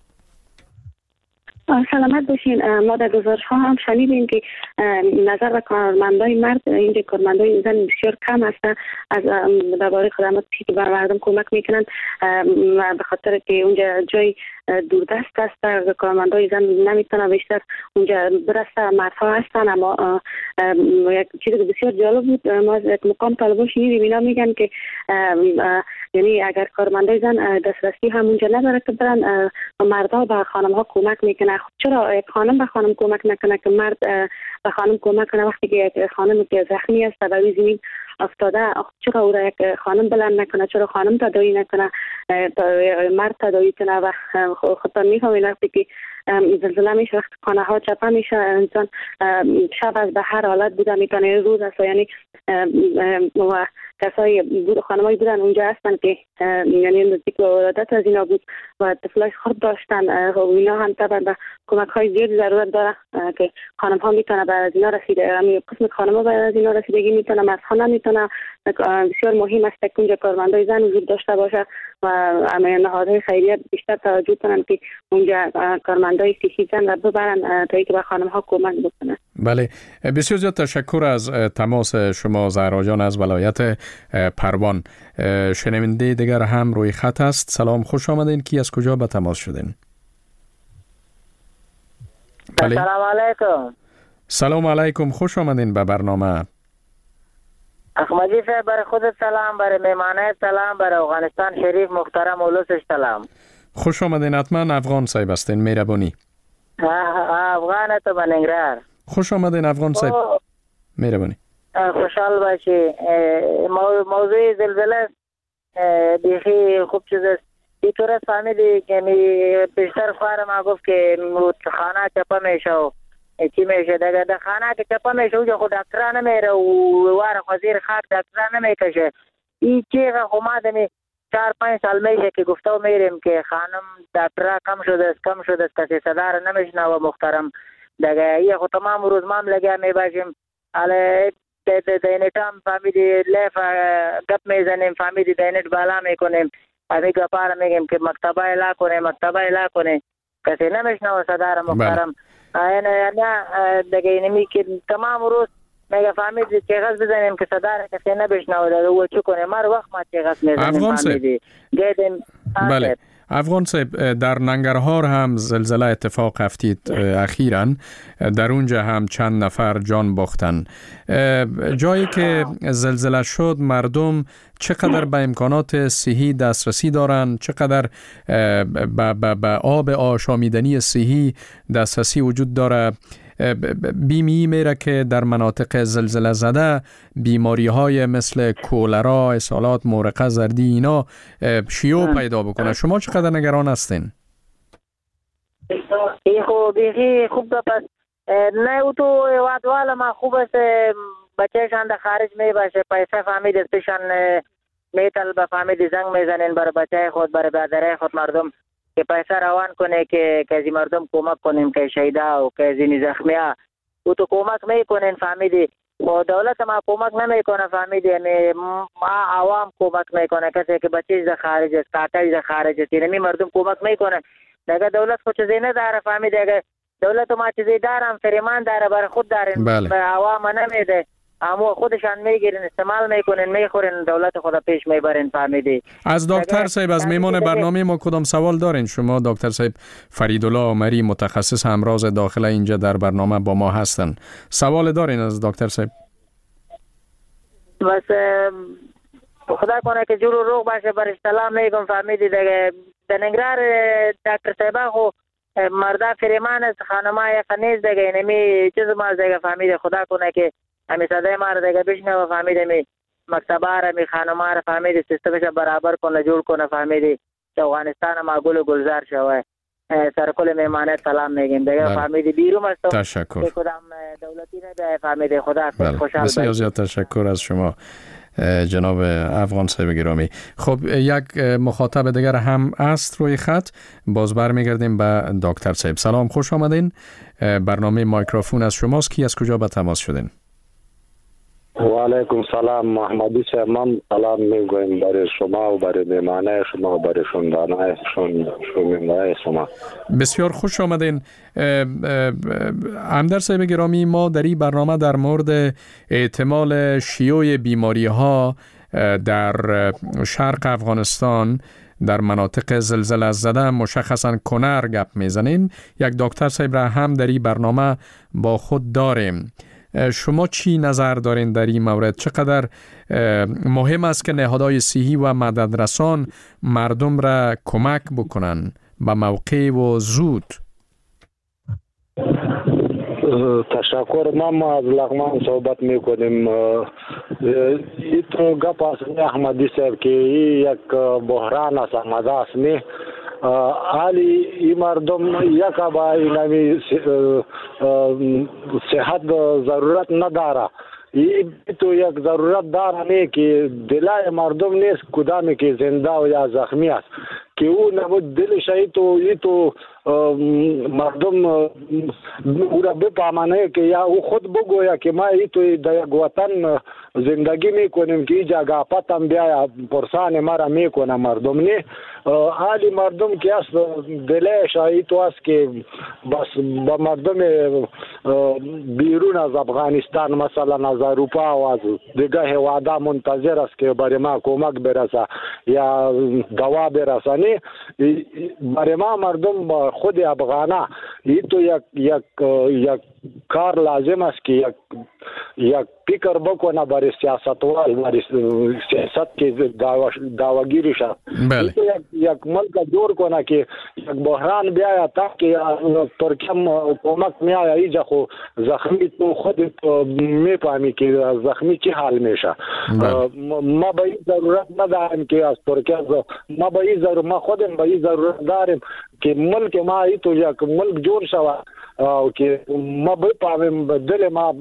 سلامت باشین. ما در گزارش ها هم شنیدیم که نظر به کارمندای مرد اینجا کارمندای زن بسیار کم هستند از درباره خدماتی که به مردم کمک میکنن به خاطر که اونجا جای دوردست است کارمندای زن نمیتونن بیشتر اونجا برسه. مردها هستن اما یک چیز بسیار جالب بود ما از یک مقام طالبان شنیدیم اینا میگن که یعنی اگر کارمندای زن دسترسی هم اونجا نداره که برن مردها به خانم ها کمک میکنه. خب چرا یک خانم به خانم کمک نکنه که مرد به خانم کمک کنه وقتی که یک خانم که زخمی است و روی زمین افتاده؟ چرا او را یک خانم بلند نکنه؟ چرا خانم تداوی نکنه مرد تداوی کنه؟ و خودتان میفهمید وقتی که زلزله میشه وقتی خانه ها چپه میشه انسان شب از به هر حالت بوده میتونه روز است یعنی و کسایی بود خانمایی بودن اونجا هستن که یعنی نزدیک به ولادت از اینا بود و طفلای خرد داشتن و اینا هم طبعا به کمک های زیادی ضرورت داره که خانم ها میتونه بعد از اینا رسیده همین قسم خانم ها بعد از اینا رسیدگی میتونه مردها نمیتونه. بسیار مهم است که اونجا کارمندای زن وجود داشته باشه و امنیت نهادهای خیریه بیشتر توجه کنن که اونجا کارمندای صحی زن را ببرن تا اینکه به خانم ها کمک بکنن.
بله بسیار زیاد تشکر از تماس شما زهرا جان از ولایت پروان. شنونده دیگر هم روی خط است. سلام خوش آمدین. کی از کجا به تماس شدین؟
بله. سلام علیکم.
سلام علیکم خوش آمدین به برنامه.
احمدی صاحب برای خودت سلام، برای میمانه سلام، برای افغانستان شریف محترم اولوسش سلام.
خوش آمدین. حتما افغان صاحب هستین. مهربانی.
افغان تو بنگرار.
خوش آمدین افغان صاحب. مهربانی.
خوشحال باشی. موضوع زلزله بیخی خوب چیز است. این طور است فهمیدی که بیشتر خواهر ما گفت که خانه چپا میشه و چی میشه دیگه در خانه که چپا میشه اونجا خود دکترها نمیره و وار خوزیر خاک دکترها نمیکشه. این چیغه خو ما دمی چار پنج سال میشه که گفته و میریم که خانم دکترها کم شده است کم شده است کسی صدا را نمیشنه و محترم دیگه این خود تمام روز ما هم لگه میباشیم. حالا دینت هم فهمیدی لیف گپ میزنیم فهمیدی دینت بالا میکنیم امی گپار میگیم که مکتبه اعلا کنه مکتبه اعلا کنه کسی نمیشنه و صدا را محترم. نه نه دیگه اینمی که تمام روز میگه فهمیدی چیغز بزنیم که صدا را کسی نبشنه و دیگه او چو کنه مر وقت ما چیغز میزنیم فهمیدی گیدیم.
بله افغان صاحب در ننگرهار هم زلزله اتفاق افتید اخیراً در اونجا هم چند نفر جان باختن. جایی که زلزله شد مردم چقدر به امکانات صحی دسترسی دارن؟ چقدر به آب آشامیدنی صحی دسترسی وجود داره؟ بیمی میره که در مناطق زلزله زده بیماری های مثل کولرا، اسهالات، مورقه زردی اینا شیوع پیدا بکنه. شما چقدر نگران هستین؟
ای خوب بیخی خوب پس نه او تو وادوالا ما خوب است بچهشان در خارج می باشه پیسه فهمید استشان میتل به فهمید زنگ میزنین برای بچه خود برای برادره خود مردم که پیسه روان کنه که کسی مردم کمک کنیم که شهیده و که زینی زخمی ها او تو کمک میکنین فهمیدی و دولت ما کمک نمیکنه فهمیدی، یعنی ما عوام کمک میکنه، کسی که بچه‌ش در خارج است، کاکاش در خارج است، یعنی مردم کمک میکنه. دیگه دولت خود چیزی نداره فهمیدی، دیگه دولت ما چیزی دارم فریمان داره برای خود دارن،
بله.
به عوام نمیده، اما خودشان میگیرن استعمال میکنن میخورن، دولت خود پیش میبرن فهمیدی.
از دکتر صاحب از میمون برنامه ما کدام سوال دارین شما؟ دکتر صاحب فریدالله عمری متخصص امراض داخله اینجا در برنامه با ما هستن. سوال دارین از دکتر صاحب؟
بس خدا کنه که جور و روغ باشه، بر سلام میگم فهمیدی. دیگه دنگرار دکتر صاحب خو مردا فریمان است، خانمای خنیز دیگه نمی چیز ما دیگه فهمیدی. خدا کنه که همی صدای ما رو دیگه بشنوه فهمیدی، می مکتبه رو می خانم‌ها رو فهمیدی سیستمش برابر کنه جور کنه فهمیدی، که افغانستان ما گل و گلزار شوه. سر کل میمانه سلام میگیم دیگه فهمیدی. بیرون است
تشکر.
کدام دولتی نه فهمیدی. خدا خوشحال
بسیار بسیار تشکر از شما جناب افغان صاحب گرامی. خب یک مخاطب دیگر هم است روی خط، باز برمیگردیم به دکتر صاحب. سلام، خوش آمدین. برنامه مایکروفون از شماست. کی از کجا به تماس شدین؟
و علیکم سلام محمدی صاحب، من سلام میگویم برای شما و برای میمانه شما و برای شنوندگان شنوندگان شما.
بسیار خوش آمدین. همدر صاحب گرامی، ما در این برنامه در مورد احتمال شیوع بیماری ها در شرق افغانستان در مناطق زلزله زده مشخصا کنر گپ میزنیم. یک دکتر صاحب را هم در این برنامه با خود داریم. شما چی نظر دارین در این مورد؟ چقدر مهم است که نهادهای صحی و مددرسان مردم را کمک بکنن به موقع و زود؟
تشکر. ما از لغمان صحبت میکنیم. ایتو گپ است احمدی صاحب که یک بحران است مداسمی حالی این مردم یک با اینمی صحت ضرورت نداره. این تو یک ضرورت داره نه که دلای مردم نیست کدامی که زنده و یا زخمی است که او نبود دلش ای تو ای تو مردم او را بپامانه که یا او خود بگویا که ما ای تو در یک وطن زندگی میکنیم که اینجا گاپتم بیا پرسان مرا میکنه مردم نه. حالی مردم که است دلش ای تو است که بس با مردم بیرون از افغانستان مثلا از اروپا و از دیگه هوادا منتظر است که برای ما کمک برسه یا دوا برسه نه. برای ما مردم با خود افغانا این تو یک یک یک کار لازم است که یک یک فکر بکنه برای سیاستوال برای سیاست که داواگیری شد.
بله.
یک یک ملک جور کنه که یک بحران بیاید تا که ترکیه کمک میآید اینجا خو زخمی تو خود میفهمی که زخمی چی حال میشه. ما به این ضرورت نداریم که از ترکیه ما به این ضرورت ما خودم به این ضرورت داریم که ملک ما ای تو یک ملک جور شود که ما بفهمیم دل ما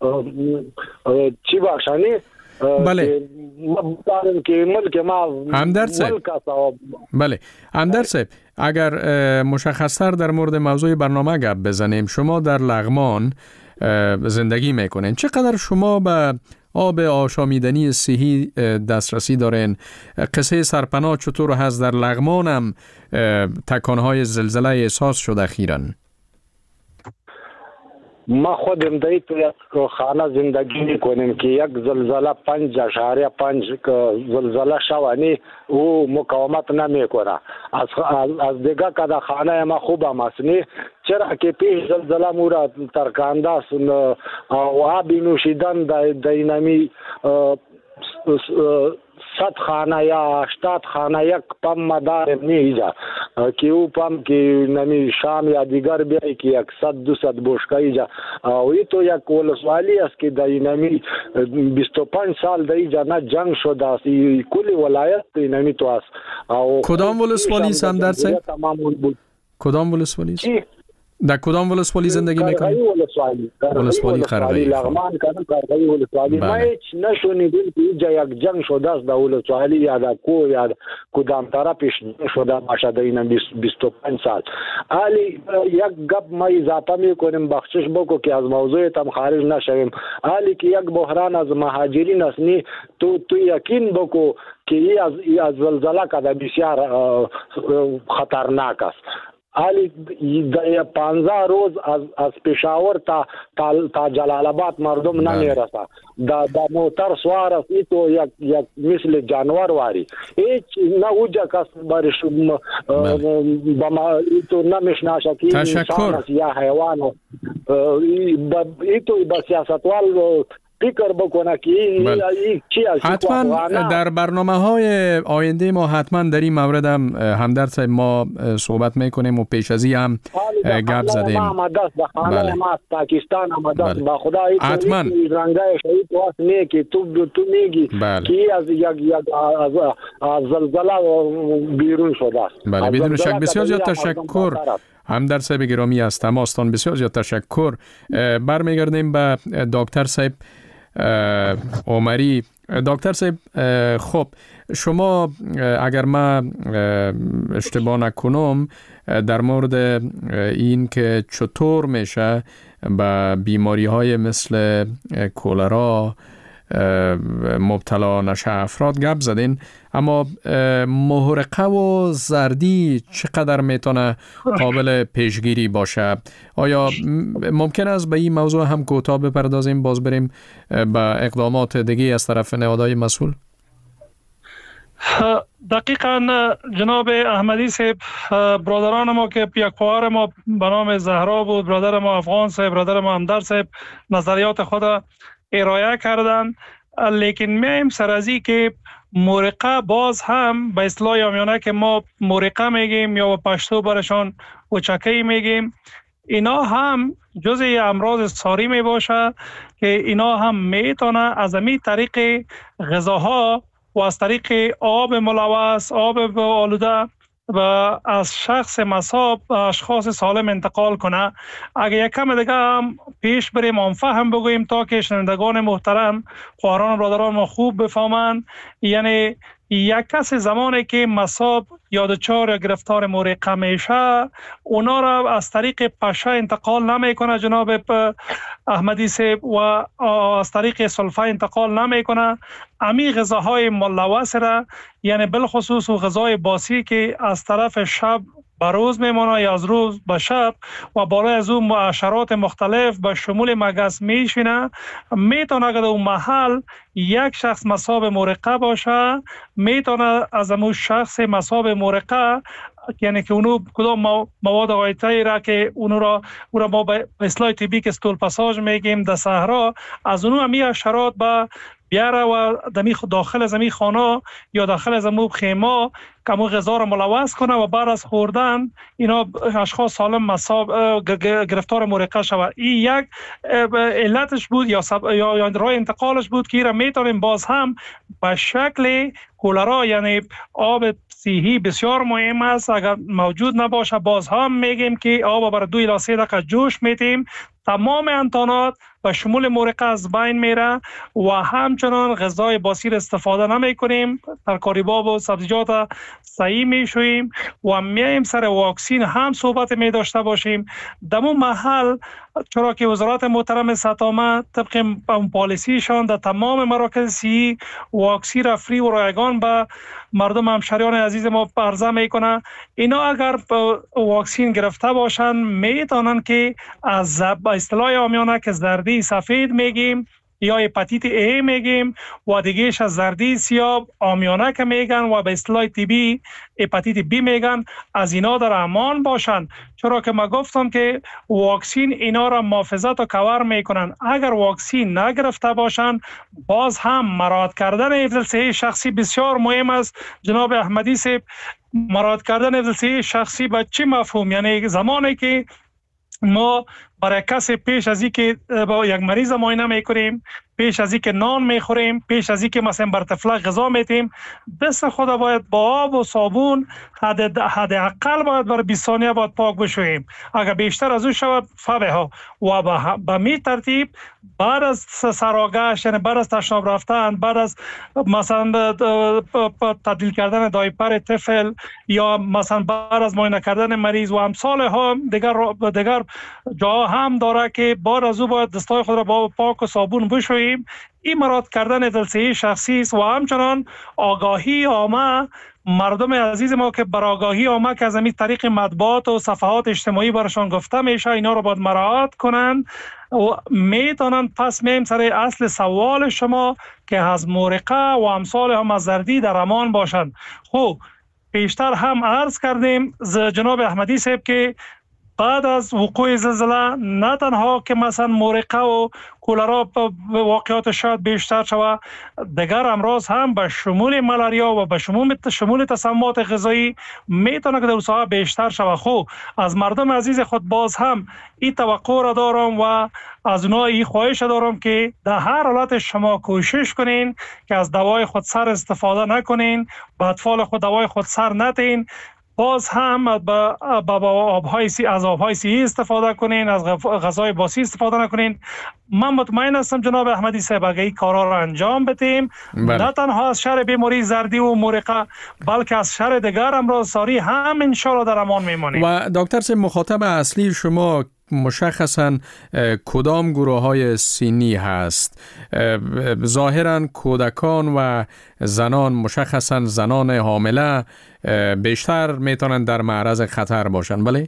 چی بخشانی.
بله.
ما داریم که ملک ما
همدرد صاحب. بله همدرد صاحب، اگر مشخصتر در مورد موضوع برنامه گپ بزنیم، شما در لغمان زندگی میکنین، چقدر شما به آب آشامیدنی صحی دسترسی دارین؟ قصه سرپناه چطور هست؟ در لغمان هم تکانهای زلزله احساس شد اخیراً.
ما خودم در تو یک خانه زندگی میکنیم که یک زلزله پنج اشاریه پنج زلزله شوانی او مقاومت نمیکنه. از از دیگه کده خانه ما خوب هم است نی، چرا که پیش زلزله مورا ترکانده است و آبی نوشیدن در اینمی صد خانه یا هشتاد خانه یک پم مدارم نیجا که او پم که نمی شام یا دیگر بیایی که یک صد دو صد بوشکه ایجا و ای تو یک ولسوالی است که در نمی بیست و پنج سال در ایجا نه جنگ شده است، کلی ولایت نمی تو است.
کدام ولسوالی است هم در سه؟ کدام ولسوالی است؟ در کدام ولسوالی زندگی میکنید؟
قرغی ولسوالی
ولسوالی قرغی
لغمان کنه قرغی ولسوالی. ما هیچ نشونیدیم که اینجا یک جنگ شده است در ولسوالی یا در کو یا کدام طرفش شده باشه در این بیست و پنج سال. حالی یک گپ ما اضافه میکنیم بخشش بکو که از موضوع تم خارج نشویم. حالی که یک بحران از مهاجرین است نی تو تو یقین بکو که ای از ای از زلزله که بسیار خطرناک است. حالی در پانزده روز از از پشاور تا تا, تا جلال آباد مردم نمیرسه. دا دا موتر سوار است تو یک یک مثل جانور واری. هیچ نه اوجا کس برش بما تو نمیشناسه که انسان است یا حیوان. ای تو با سیاستوال فکر بکنه که این چی است.
حتما در برنامه های آینده ما حتما در این مورد هم همدرد صاحب ما صحبت میکنیم و پیش از این هم گپ زدیم.
بله. ما پاکستان هم دست با خدا این
حتما
رنگای شهید واسه نه که تو تو میگی که از یک یک از زلزله بیرون شده است.
بله بدون شک بسیار زیاد تشکر همدرد صاحب گرامی از تماستان. بسیار زیاد تشکر. برمیگردیم به دکتر صاحب عمری. دکتر صاحب خب شما اگر ما اشتباه نکنم در مورد این که چطور میشه به بیماری های مثل کولرا مبتلا نشه افراد گپ زدین، اما محرقه و زردی چقدر میتونه قابل پیشگیری باشه؟ آیا ممکن است به این موضوع هم کوتاه بپردازیم باز بریم به اقدامات دیگه از طرف نهادهای مسئول؟
دقیقاً جناب احمدی صاحب، برادران ما که یک پوار ما به نام زهرا بود، برادر ما افغان صاحب، برادر ما همدرد صاحب نظریات خود ارائه کردن، لیکن میایم سر از این که محرقه باز هم به اصطلاح عامیانه که ما محرقه میگیم یا به پشتو برشان اوچکی میگیم، اینا هم جزء امراض ساری می باشه که اینا هم میتونه از همین طریق غذاها و از طریق آب ملوث، آب آلوده و از شخص مصاب به اشخاص سالم انتقال کنه. اگر یک کم دیگه هم پیش بریم آن فهم بگوییم تا که شنوندگان محترم، خواهران و برادران ما خوب بفهمند، یعنی یک کس زمانی که مصاب یا دچار یا گرفتار محرقه میشه اونا را از طریق پشه انتقال نمیکنه جناب احمدی صاحب و از طریق سلفه انتقال نمیکنه. امی غذاهای ملوث را، یعنی بالخصوص غذای باسی که از طرف شب به روز میمونه یا از روز به شب و بالای از اون معاشرات مختلف به شمول مگس میشینه، میتونه اگر اون محل یک شخص مصاب محرقه باشه، میتونه از اون شخص مصاب محرقه، یعنی که اونو کدام مواد غایطه‌ای را که اونو را اون را ما به اصطلاح طبی که استول پاساژ میگیم در صحرا، از اونو همی حشرات به بیاره و دمی داخل زمین خانه یا داخل زمین خیمه که مو غذا را ملوث کنه و بعد از خوردن اینا اشخاص سالم مصاب گرفتار محرقه شود. این یک علتش بود یا یا یا راه انتقالش بود که را میتونیم باز هم به شکل کولرا، یعنی آب صحی بسیار مهم است، اگر موجود نباشه باز هم میگیم که آب بر دو الی سه دقیقه جوش میتیم، تمام انتانات و شمول محرقه از بین میره و همچنان غذای باسی استفاده نمی کنیم، ترکاری باب و سبزیجات صحیح میشویم و میایم سر واکسین هم صحبت می داشته باشیم. دمو محل چرا که وزارت محترم سطامه طبق اون پالیسیشان در تمام مراکز صحی واکسین را فری و رایگان به مردم همشهریان عزیز ما عرضه میکنه. اینا اگر واکسین گرفته باشن میتونن که از اصطلاح عامیانه که زردی سفید میگیم یا هپاتیت ای میگیم و دیگهش از زردی سیاه عامیانه که میگن و به اصطلاح طبی هپاتیت بی میگن، از اینا در امان باشن، چرا که ما گفتم که واکسین اینا را محافظت و کور میکنن. اگر واکسین نگرفته باشن باز هم مراعات کردن حفظ صحی شخصی بسیار مهم است. جناب احمدی صاحب، مراعات کردن حفظ صحی شخصی به چه مفهوم؟ یعنی زمانی که ما برای کسی پیش از اینکه با یک مریض معاینه میکنیم، پیش از اینکه نان میخوریم، پیش از اینکه مثلا بر طفل غذا میدیم، دست خود باید با آب و صابون حد حداقل باید بر بیست ثانیه باید پاک بشوییم. اگر بیشتر از اون شود فبه ها و به می ترتیب بعد از سراغش، یعنی بعد از تشناب رفتن، بعد از مثلا تبدیل کردن دایپر طفل یا مثلا بعد از معاینه کردن مریض و امثال ها دیگر دیگر جا هم داره که بعد از او باید دستای خود را با پاک و صابون بشوییم. این مراد کردن دلسیری شخصی است و همچنان آگاهی عامه. مردم عزیز ما که بر آگاهی عامه که از این طریق مطبوعات و صفحات اجتماعی برشان گفته میشه، اینا رو باید مراعات کنن و میتونن. پس میم سر اصل سوال شما که از مورقه و امثال هم از زردی در امان باشند. خب پیشتر هم عرض کردیم ز جناب احمدی صاحب که بعد از وقوع زلزله نه تنها که مثلا مورقه و کولرا واقعات شاید بیشتر شود، دیگر امراض هم به شمول ملاریا و به شمول شمول تسممات غذایی میتونه که در ساحه بیشتر شود. خب از مردم عزیز خود باز هم این توقع را دارم و از اونها این خواهش دارم که در هر حالت شما کوشش کنین که از دوای خود سر استفاده نکنین، به اطفال خود دوای خود سر ندین، باز هم با آب‌های سی از آب‌های سی استفاده کنین، از غذای باسی استفاده نکنین. من مطمئن هستم جناب احمدی صاحب اگه این کارا رو انجام بدیم، نه تنها از شر بیماری زردی و مورقه بلکه از شر دیگر امراض ساری هم ان شاء الله در امان میمونیم.
و دکتر صاحب مخاطب اصلی شما مشخصاً کدام گروه های سنی هست؟ ظاهراً کودکان و زنان، مشخصاً زنان حامله بیشتر میتونن در معرض خطر باشن، بله؟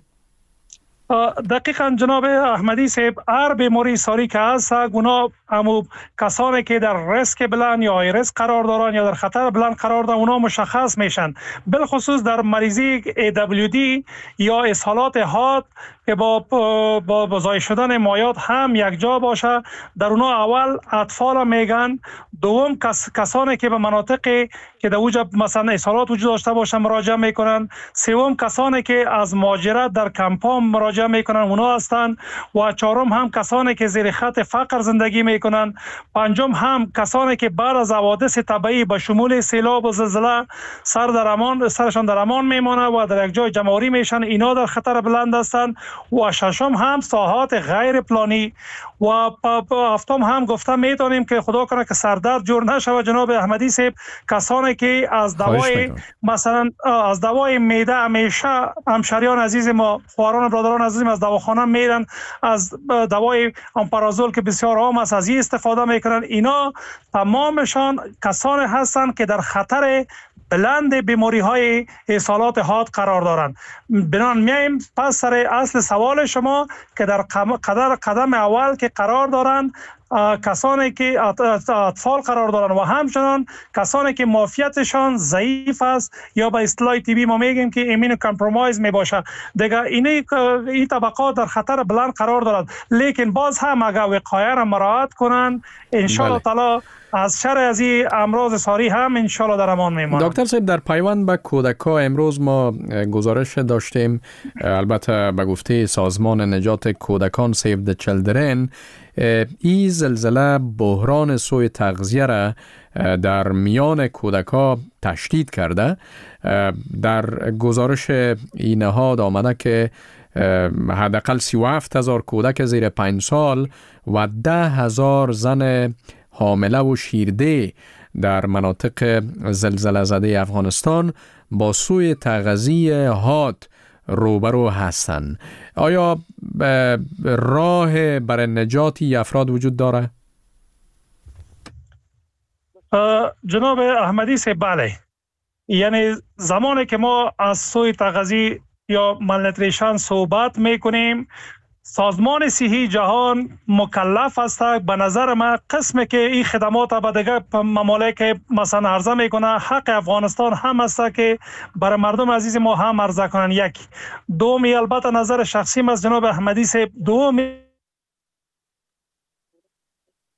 دقیقاً جناب احمدی صاحب، هر بیماری ساری که هست گونا همو کسانی که در ریسک بلند یا های ریسک قرار دارن یا در خطر بلند قرار دارن اونا مشخص میشن، بالخصوص در مریضی ای دبلیو دی یا اسهالات حاد که با با بازای شدن مایات هم یک جا باشه. در اونا اول اطفال میگن، دوم کس، کسانی که به مناطقی که در اوجا مثلا اسهالات وجود داشته باشه مراجعه میکنن، سوم کسانی که از مهاجرت در کمپا مراجعه میکنن اونا هستن، و چهارم هم کسانی که زیر خط فقر زندگی میکنن، پنجم هم کسانی که بعد از حوادث طبیعی به شمول سیلاب و زلزله سر در امان سرشان در امان میمونه و در یک جای جمعآوری میشن، اینا در خطر بلند هستن. و ششم هم ساحات غیر پلانی و هفتم هم گفتم میتونیم که خدا کنه که سردرد جور نشه. جناب احمدی صاحب کسانی که از دوای مثلا از دوای معده همیشه همشریان عزیز ما، خواران برادران عزیز از دواخانه میرن، از دوای امپرازول که بسیار عام است از این استفاده میکنن، اینا تمامشان کسانی هستند که در خطر بلند بیماری های اسهالات حاد قرار دارند. بنان میایم پس سر اصل سوال شما که در قدر قدم اول که قرار دارند کسانی که اطفال قرار دارند و همچنان کسانی که معافیتشان ضعیف است یا به اصطلاح طبی ما میگیم که ایمینو کامپرومایز می باشه، دیگه این این طبقات در خطر بلند قرار دارند. لیکن باز هم اگر وقایه را مراعات کنند ان شاء الله تعالی از شر از این امراض ساری هم ان شاء الله در امان میمانند.
دکتر صاحب در پیوند به کودک‌ها امروز ما گزارش داشتیم، البته به گفته سازمان نجات کودکان سیو د چیلدرن، این زلزله بحران سوء تغذیه را در میان کودک‌ها تشدید کرده. در گزارش این نهاد آمده که حداقل سی و هفت هزار کودک زیر پنج سال و ده هزار زن حامله و شیرده در مناطق زلزله زده افغانستان با سوء تغذیه حاد روبرو هستند. آیا راه برای نجاتی افراد وجود داره؟
جناب احمدی سے بله، یعنی زمانی که ما از سوء تغذیه یا مالنوتریشن صحبت میکنیم، سازمان صحی جهان مکلف است به نظر من قسمی که این خدمات به دیگر ممالک مثلا عرضه میکنه، حق افغانستان هم است که برای مردم عزیز ما هم عرضه کنن. یک دومی البته نظر شخصی از جناب احمدی صاحب، دومی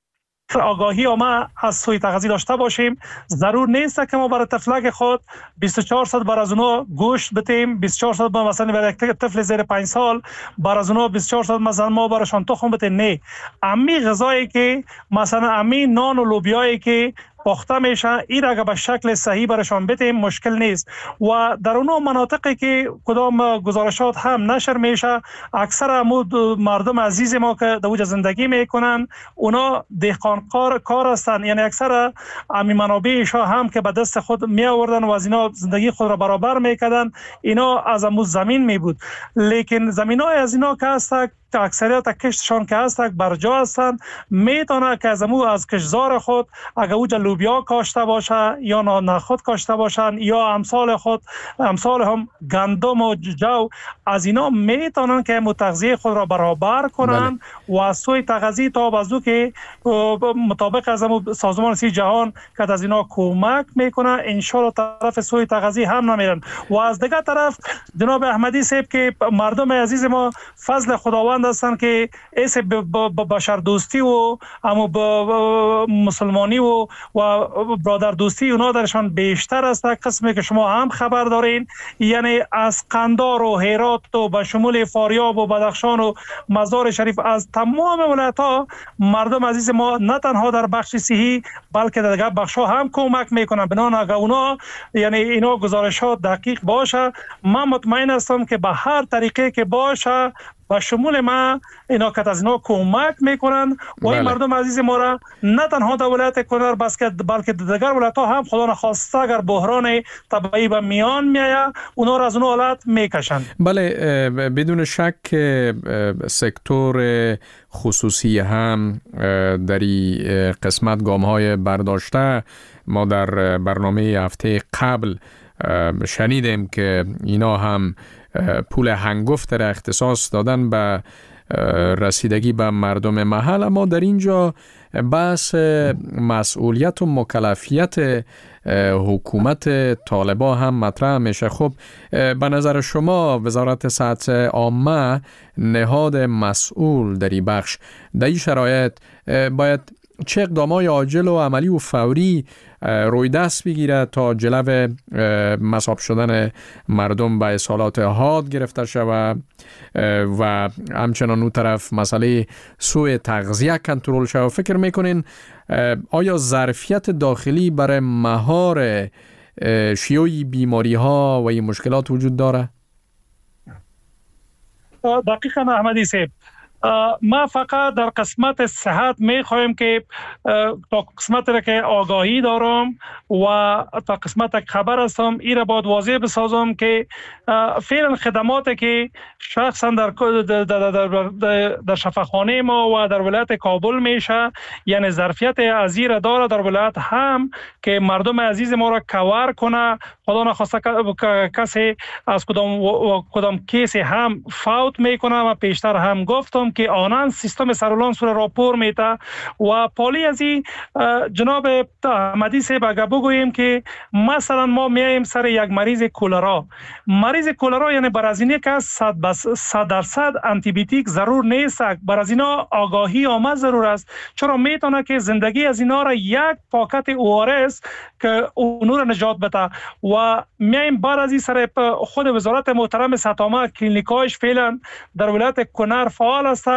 آگاهی ما از سوی تغذیه داشته باشیم. ضرور نیست که ما برای طفلک خود بیست و چهار ساعت بر از اونها گوشت بتیم، بیست و چهار ساعت مثلا برای یک طفل زیر پنج سال بر از اونها بیست و چهار ساعت مثلا ما برایشان تخم بتیم. نه، امی غذایی که مثلا امی نان و لوبیایی که پخته میشه این اگر به شکل صحیح برشان بتیم مشکل نیست. و در اون مناطقی که کدام گزارشات هم نشر میشه، اکثر مردم عزیز ما که در اونجا زندگی میکنن اونا دهقانکار کار هستن، یعنی اکثر امی منابعش هم که به دست خود می آوردن و از اینا زندگی خود را برابر میکردن، اینا از امو زمین می بود. لیکن زمینای از اینا که هستن اکثریت کشتشان که هستن برجا هستن، میتونه که از امو از کشزار خود اگر اوجا لوبیا کاشته باشه یا نخود کاشته باشن یا امثال خود امثال هم گندم و جو، از اینا میتونن که تغذیه خود را برابر کنن. بله. و از سوی تغذیه تا بازو که مطابق از امو سازمان صحت جهان که از اینا کمک میکنه انشالله طرف سوی تغذیه هم نمیرن. و از دیگه طرف جناب احمدی صاحب که مردم عزیز ما فضل خداوند هستن که ایس بشر دوستی و اما مسلمانی و و برادر دوستی اونا درشان بیشتر است. قسمی که شما هم خبر دارین، یعنی از قندار و هرات و به شمول فاریاب و بدخشان و مزار شریف، از تمام ولایت ها مردم عزیز ما نه تنها در بخش صحی بلکه در دیگر بخش ها هم کمک میکنن. بنان اگر اونا یعنی اینا گزارشات دقیق باشه، من مطمئن هستم که به هر طریقه که باشه و شمول ما اینا که از اینا کمک میکنن و این مردم عزیز ما را نه تنها در ولایت کنر بس که بلکه دیگر ولایت ها هم خدا نخواسته اگر بحران طبیعی به میان میآید اونا را از اون حالت میکشن.
بله، بدون شک سکتور خصوصی هم در این قسمت گام های برداشته. ما در برنامه هفته قبل شنیدیم که اینا هم پول هنگفت را اختصاص دادن به رسیدگی به مردم محل. اما در اینجا بحث مسئولیت و مکلفیت حکومت طالبا هم مطرح میشه. خب به نظر شما وزارت صحت عامه نهاد مسئول در این بخش در این شرایط باید چه اقدامات عاجل و عملی و فوری روی دست بگیره تا جلو مصاب شدن مردم به اسهالات حاد گرفته شود و همچنان اون طرف مسئله سوء تغذیه کنترل شود؟ فکر میکنین آیا ظرفیت داخلی برای مهار شیوع بیماری ها و این مشکلات وجود داره؟
دقیقاً احمدی صاحب، ما فقط در قسمت صحت می خواهیم که تا قسمت را که آگاهی دارم و تا قسمت خبر هستم این را باید واضح بسازم که فعلا خدماتی که شخصا در در, در, در, در شفاخانه ما و در ولایت کابل میشه، یعنی ظرفیت از این را داره در ولایت هم که مردم عزیز ما را کور کنه. خدا نخواسته کسی از کدام کدام کیسی هم فوت میکنه و پیشتر هم گفتم که آنان سیستم سرولانس را راپور میده. و پالی از این جناب احمدی صاحب اگر بگوییم که مثلا ما میایم سر یک مریض کولرا، مریض کولرا یعنی بر از اینه که صد صد درصد آنتی بیوتیک ضرور نیست، بر از اینا آگاهی آمد ضرور است. چرا میتونه که زندگی از اینا را یک پاکت او آر اس که اونو را نجات بده. و میایم بعد از این سر خود وزارت محترم صحت عامه کلینیکایش فعلا در ولایت کنر فعال است.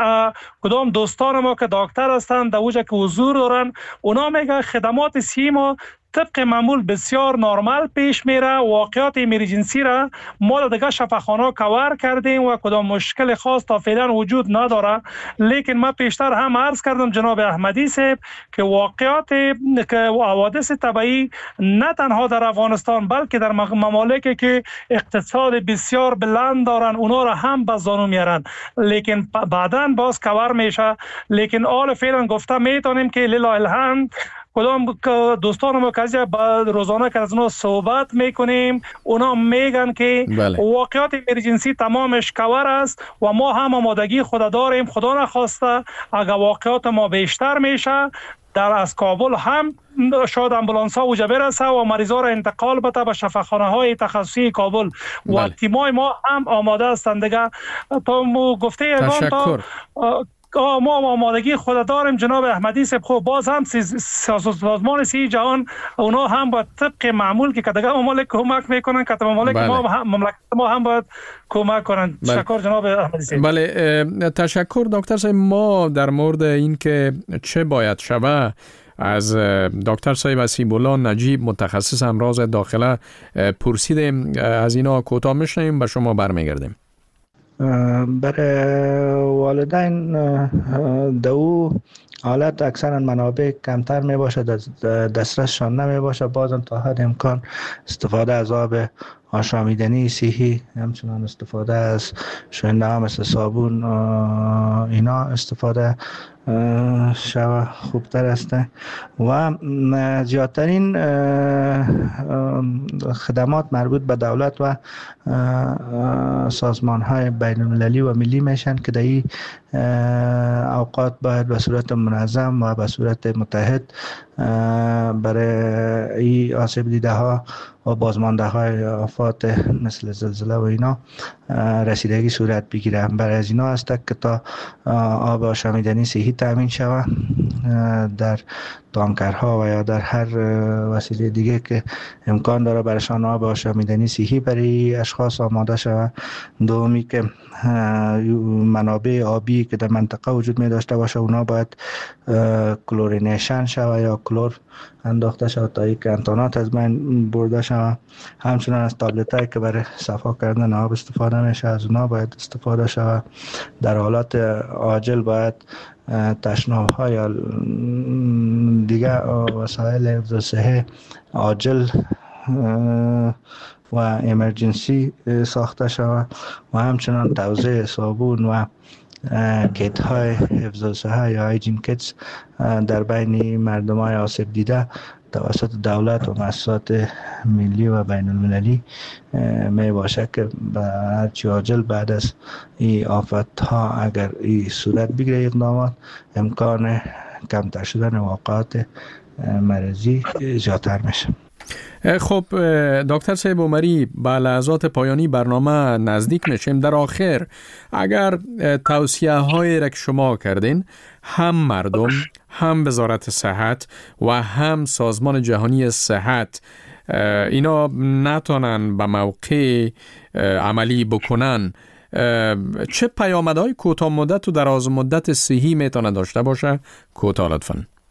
کدام دوستان ما که دکتر هستند در اوجا که حضور دارن، اونا میگن خدمات سی ما طبق معمول بسیار نرمال پیش میره. واقعات ایمرجنسی را ما دیگه شفاخانه کور کردیم و کدام مشکل خاص تا فعلا وجود نداره. لیکن ما پیشتر هم عرض کردم جناب احمدی صاحب که واقعات که حوادث طبیعی نه تنها در افغانستان بلکه در ممالکی که اقتصاد بسیار بلند دارن اونا را هم به زانو میارن، لیکن بعداً باز کور میشه. لیکن آل فعلا گفته میتونیم که لله الحمد کدام دوستان ما که روزانه که از اونا صحبت میکنیم اونا میگن که بله. واقعات ایمرجنسی تمامش کور است و ما هم آمادگی خود داریم. خدا نخواسته اگر واقعات ما بیشتر میشه در از کابل هم شاید امبولانس ها اوجا برسه و مریضا را انتقال بده به شفاخانه های تخصصی کابل. بله. و تیمای ما هم آماده هستند دیگه. تا گفته یگان تا ما آمادگی خود داریم جناب احمدی صاحب. خب باز هم سازمان صحی جهان اونا هم باید طبق معمول که کداگه ممالک کمک میکنن که ممالک بله. ما هم مملکت ما هم باید کمک کنن.
بله.
تشکر جناب احمدی صاحب.
بله تشکر دکتر صاحب. ما در مورد این که چه باید شود از دکتر صاحب اسیب الله نجیب متخصص امراض داخله پرسیدیم. از اینا کوتاه میشنیم به شما برمیگردیم.
برای والدین دو حالت اکثرا منابع کمتر می باشه، دسترسشان نمی باشه، بازم تا حد امکان استفاده از آب آشامیدنی صحی، همچنان استفاده از شوینده ها مثل صابون اینا استفاده شوه خوبتر است. و زیادترین خدمات مربوط به دولت و سازمان های بین المللی و ملی میشن که در این اوقات باید به صورت منظم و به صورت متحد برای این آسیب دیده ها و بازمانده های آفات مثل زلزله و اینا رسیدگی صورت بگیره. برای از اینا است که تا آب آشامیدنی صحی تامین شود در تانکرها و یا در هر وسیله دیگه که امکان داره برشان آب آشامیدنی صحی برای اشخاص آماده شود. دومی که منابع آبی که در منطقه وجود می داشته باشه اونا باید کلورینیشن شود یا کلور انداخته شود تا یک انتانات از بین برده شود. همچنان از تابلت هایی که برای صفا کردن آب استفاده میشه از اونا باید استفاده شود. در حالات عاجل باید تشناب ها یا دیگه وسایل حفظ صحه عاجل و امرجنسی ساخته شود و همچنان توزیع صابون و کیت های حفظ صحه یا هایجین کیتس در بین مردم های آسیب دیده توسط دولت و مؤسسات ملی و بین المللی می باشه که به هرچی عاجل بعد از این آفت ها اگر این صورت بگیره اقدامات امکان کمتر شدن واقعات مرضی زیادتر میشه.
خب دکتر صاحب عمری به لحظات پایانی برنامه نزدیک میشیم. در آخر اگر توصیه هایی را که شما کردین هم مردم هم وزارت صحت و هم سازمان جهانی صحت اینا نتونن به موقع عملی بکنن، چه پیامدهای کوتاه مدت و دراز مدت صحی میتونه داشته باشه؟ کوتاه لطفاً.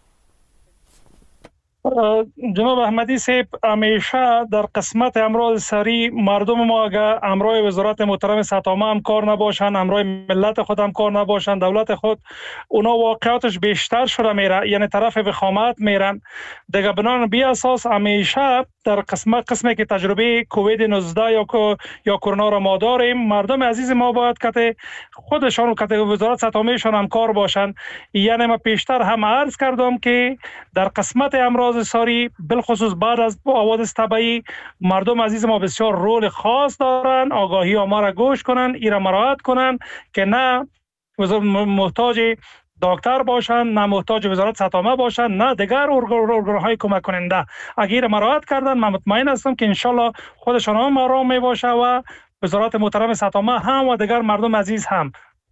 جناب احمدی صاحب همیشه در قسمت امراض سری مردم ما اگر امرای وزارت محترم صحت عامه هم کار نباشن، امرای ملت خود هم کار نباشن، دولت خود اونا واقعاتش بیشتر شده میره، یعنی طرف وخامت میرن دیگه. بنان بی اساس همیشه در قسمت قسمی که تجربه کووید نوزده یا یا کرونا را ما داریم، مردم عزیز ما باید که خودشان و که وزارت صحت عامه شان هم کار باشن. یعنی ما پیشتر هم عرض کردم که در قسمت امراض ساری بالخصوص بعد از حوادث طبیعی مردم عزیز ما بسیار رول خاص دارن. آگاهی ما را گوش کنن، ایرا مراعات کنن که نه محتاج دکتر باشن، نه محتاج وزارت صحت عامه باشن، نه دیگر ارگان‌های کمک کننده. اگر مراعات کردن من مطمئن هستم که انشالله خودشان هم آرام می باشه و وزارت محترم صحت عامه هم و دیگر مردم عزیز هم.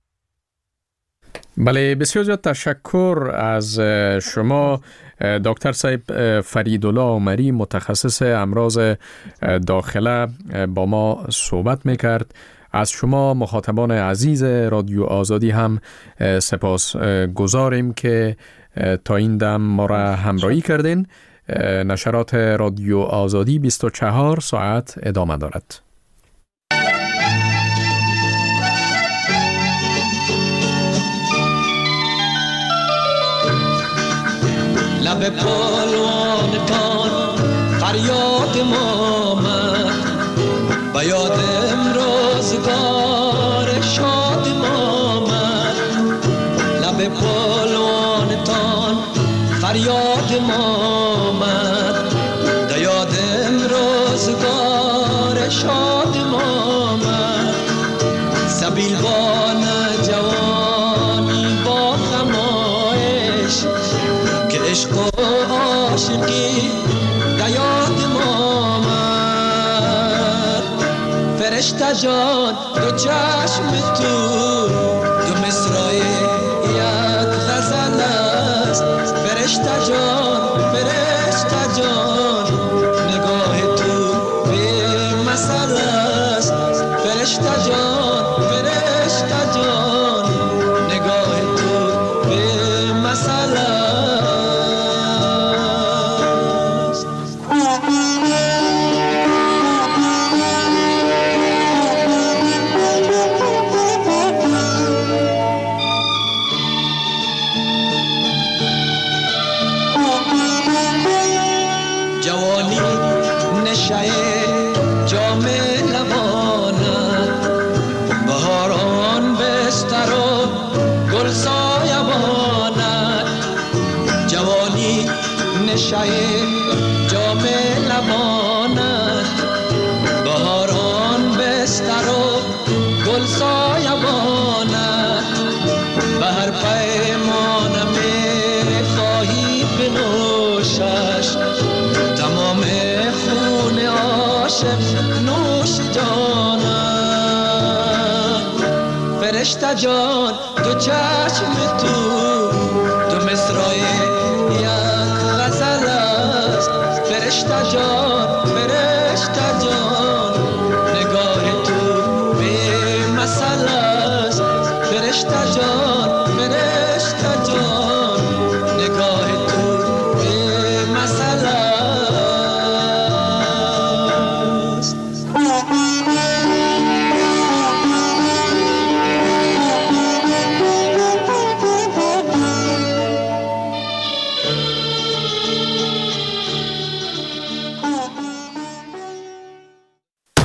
بله بسیار زیاد تشکر از شما دکتر صاحب فریدالله عمری متخصص امراض داخله با ما صحبت میکرد. از شما مخاطبان عزیز رادیو آزادی هم سپاس گذاریم که تا این دم ما را همراهی کردین. نشرات رادیو آزادی بیست و چهار ساعت ادامه دارد.
لب پالوانتان فریاد ما آمد، به یاد امروزگار شاد ما آمد. لب پالوانتان فریاد ما آمد، به یاد امروزگار شاد ما آمد. سبیلبان جوانی با خمایش که عشق و عاشقی دیاد ما آمد. فرشته جان دو چشم تو دو مصرای فرشته جان فرشته جان نگاه تو به مسئله است فرشته جان فرشته جان نگاه تو به مسئله است جوانی نشه جام لبانت بهاران بستر و گل سایبانت جوانی نشه جام لبانت بهاران بستر و گل سایبانت به هر پیمان میخواهی بنوشش تمام خون عاشق نوش جانم فرشته جان دو چشم تو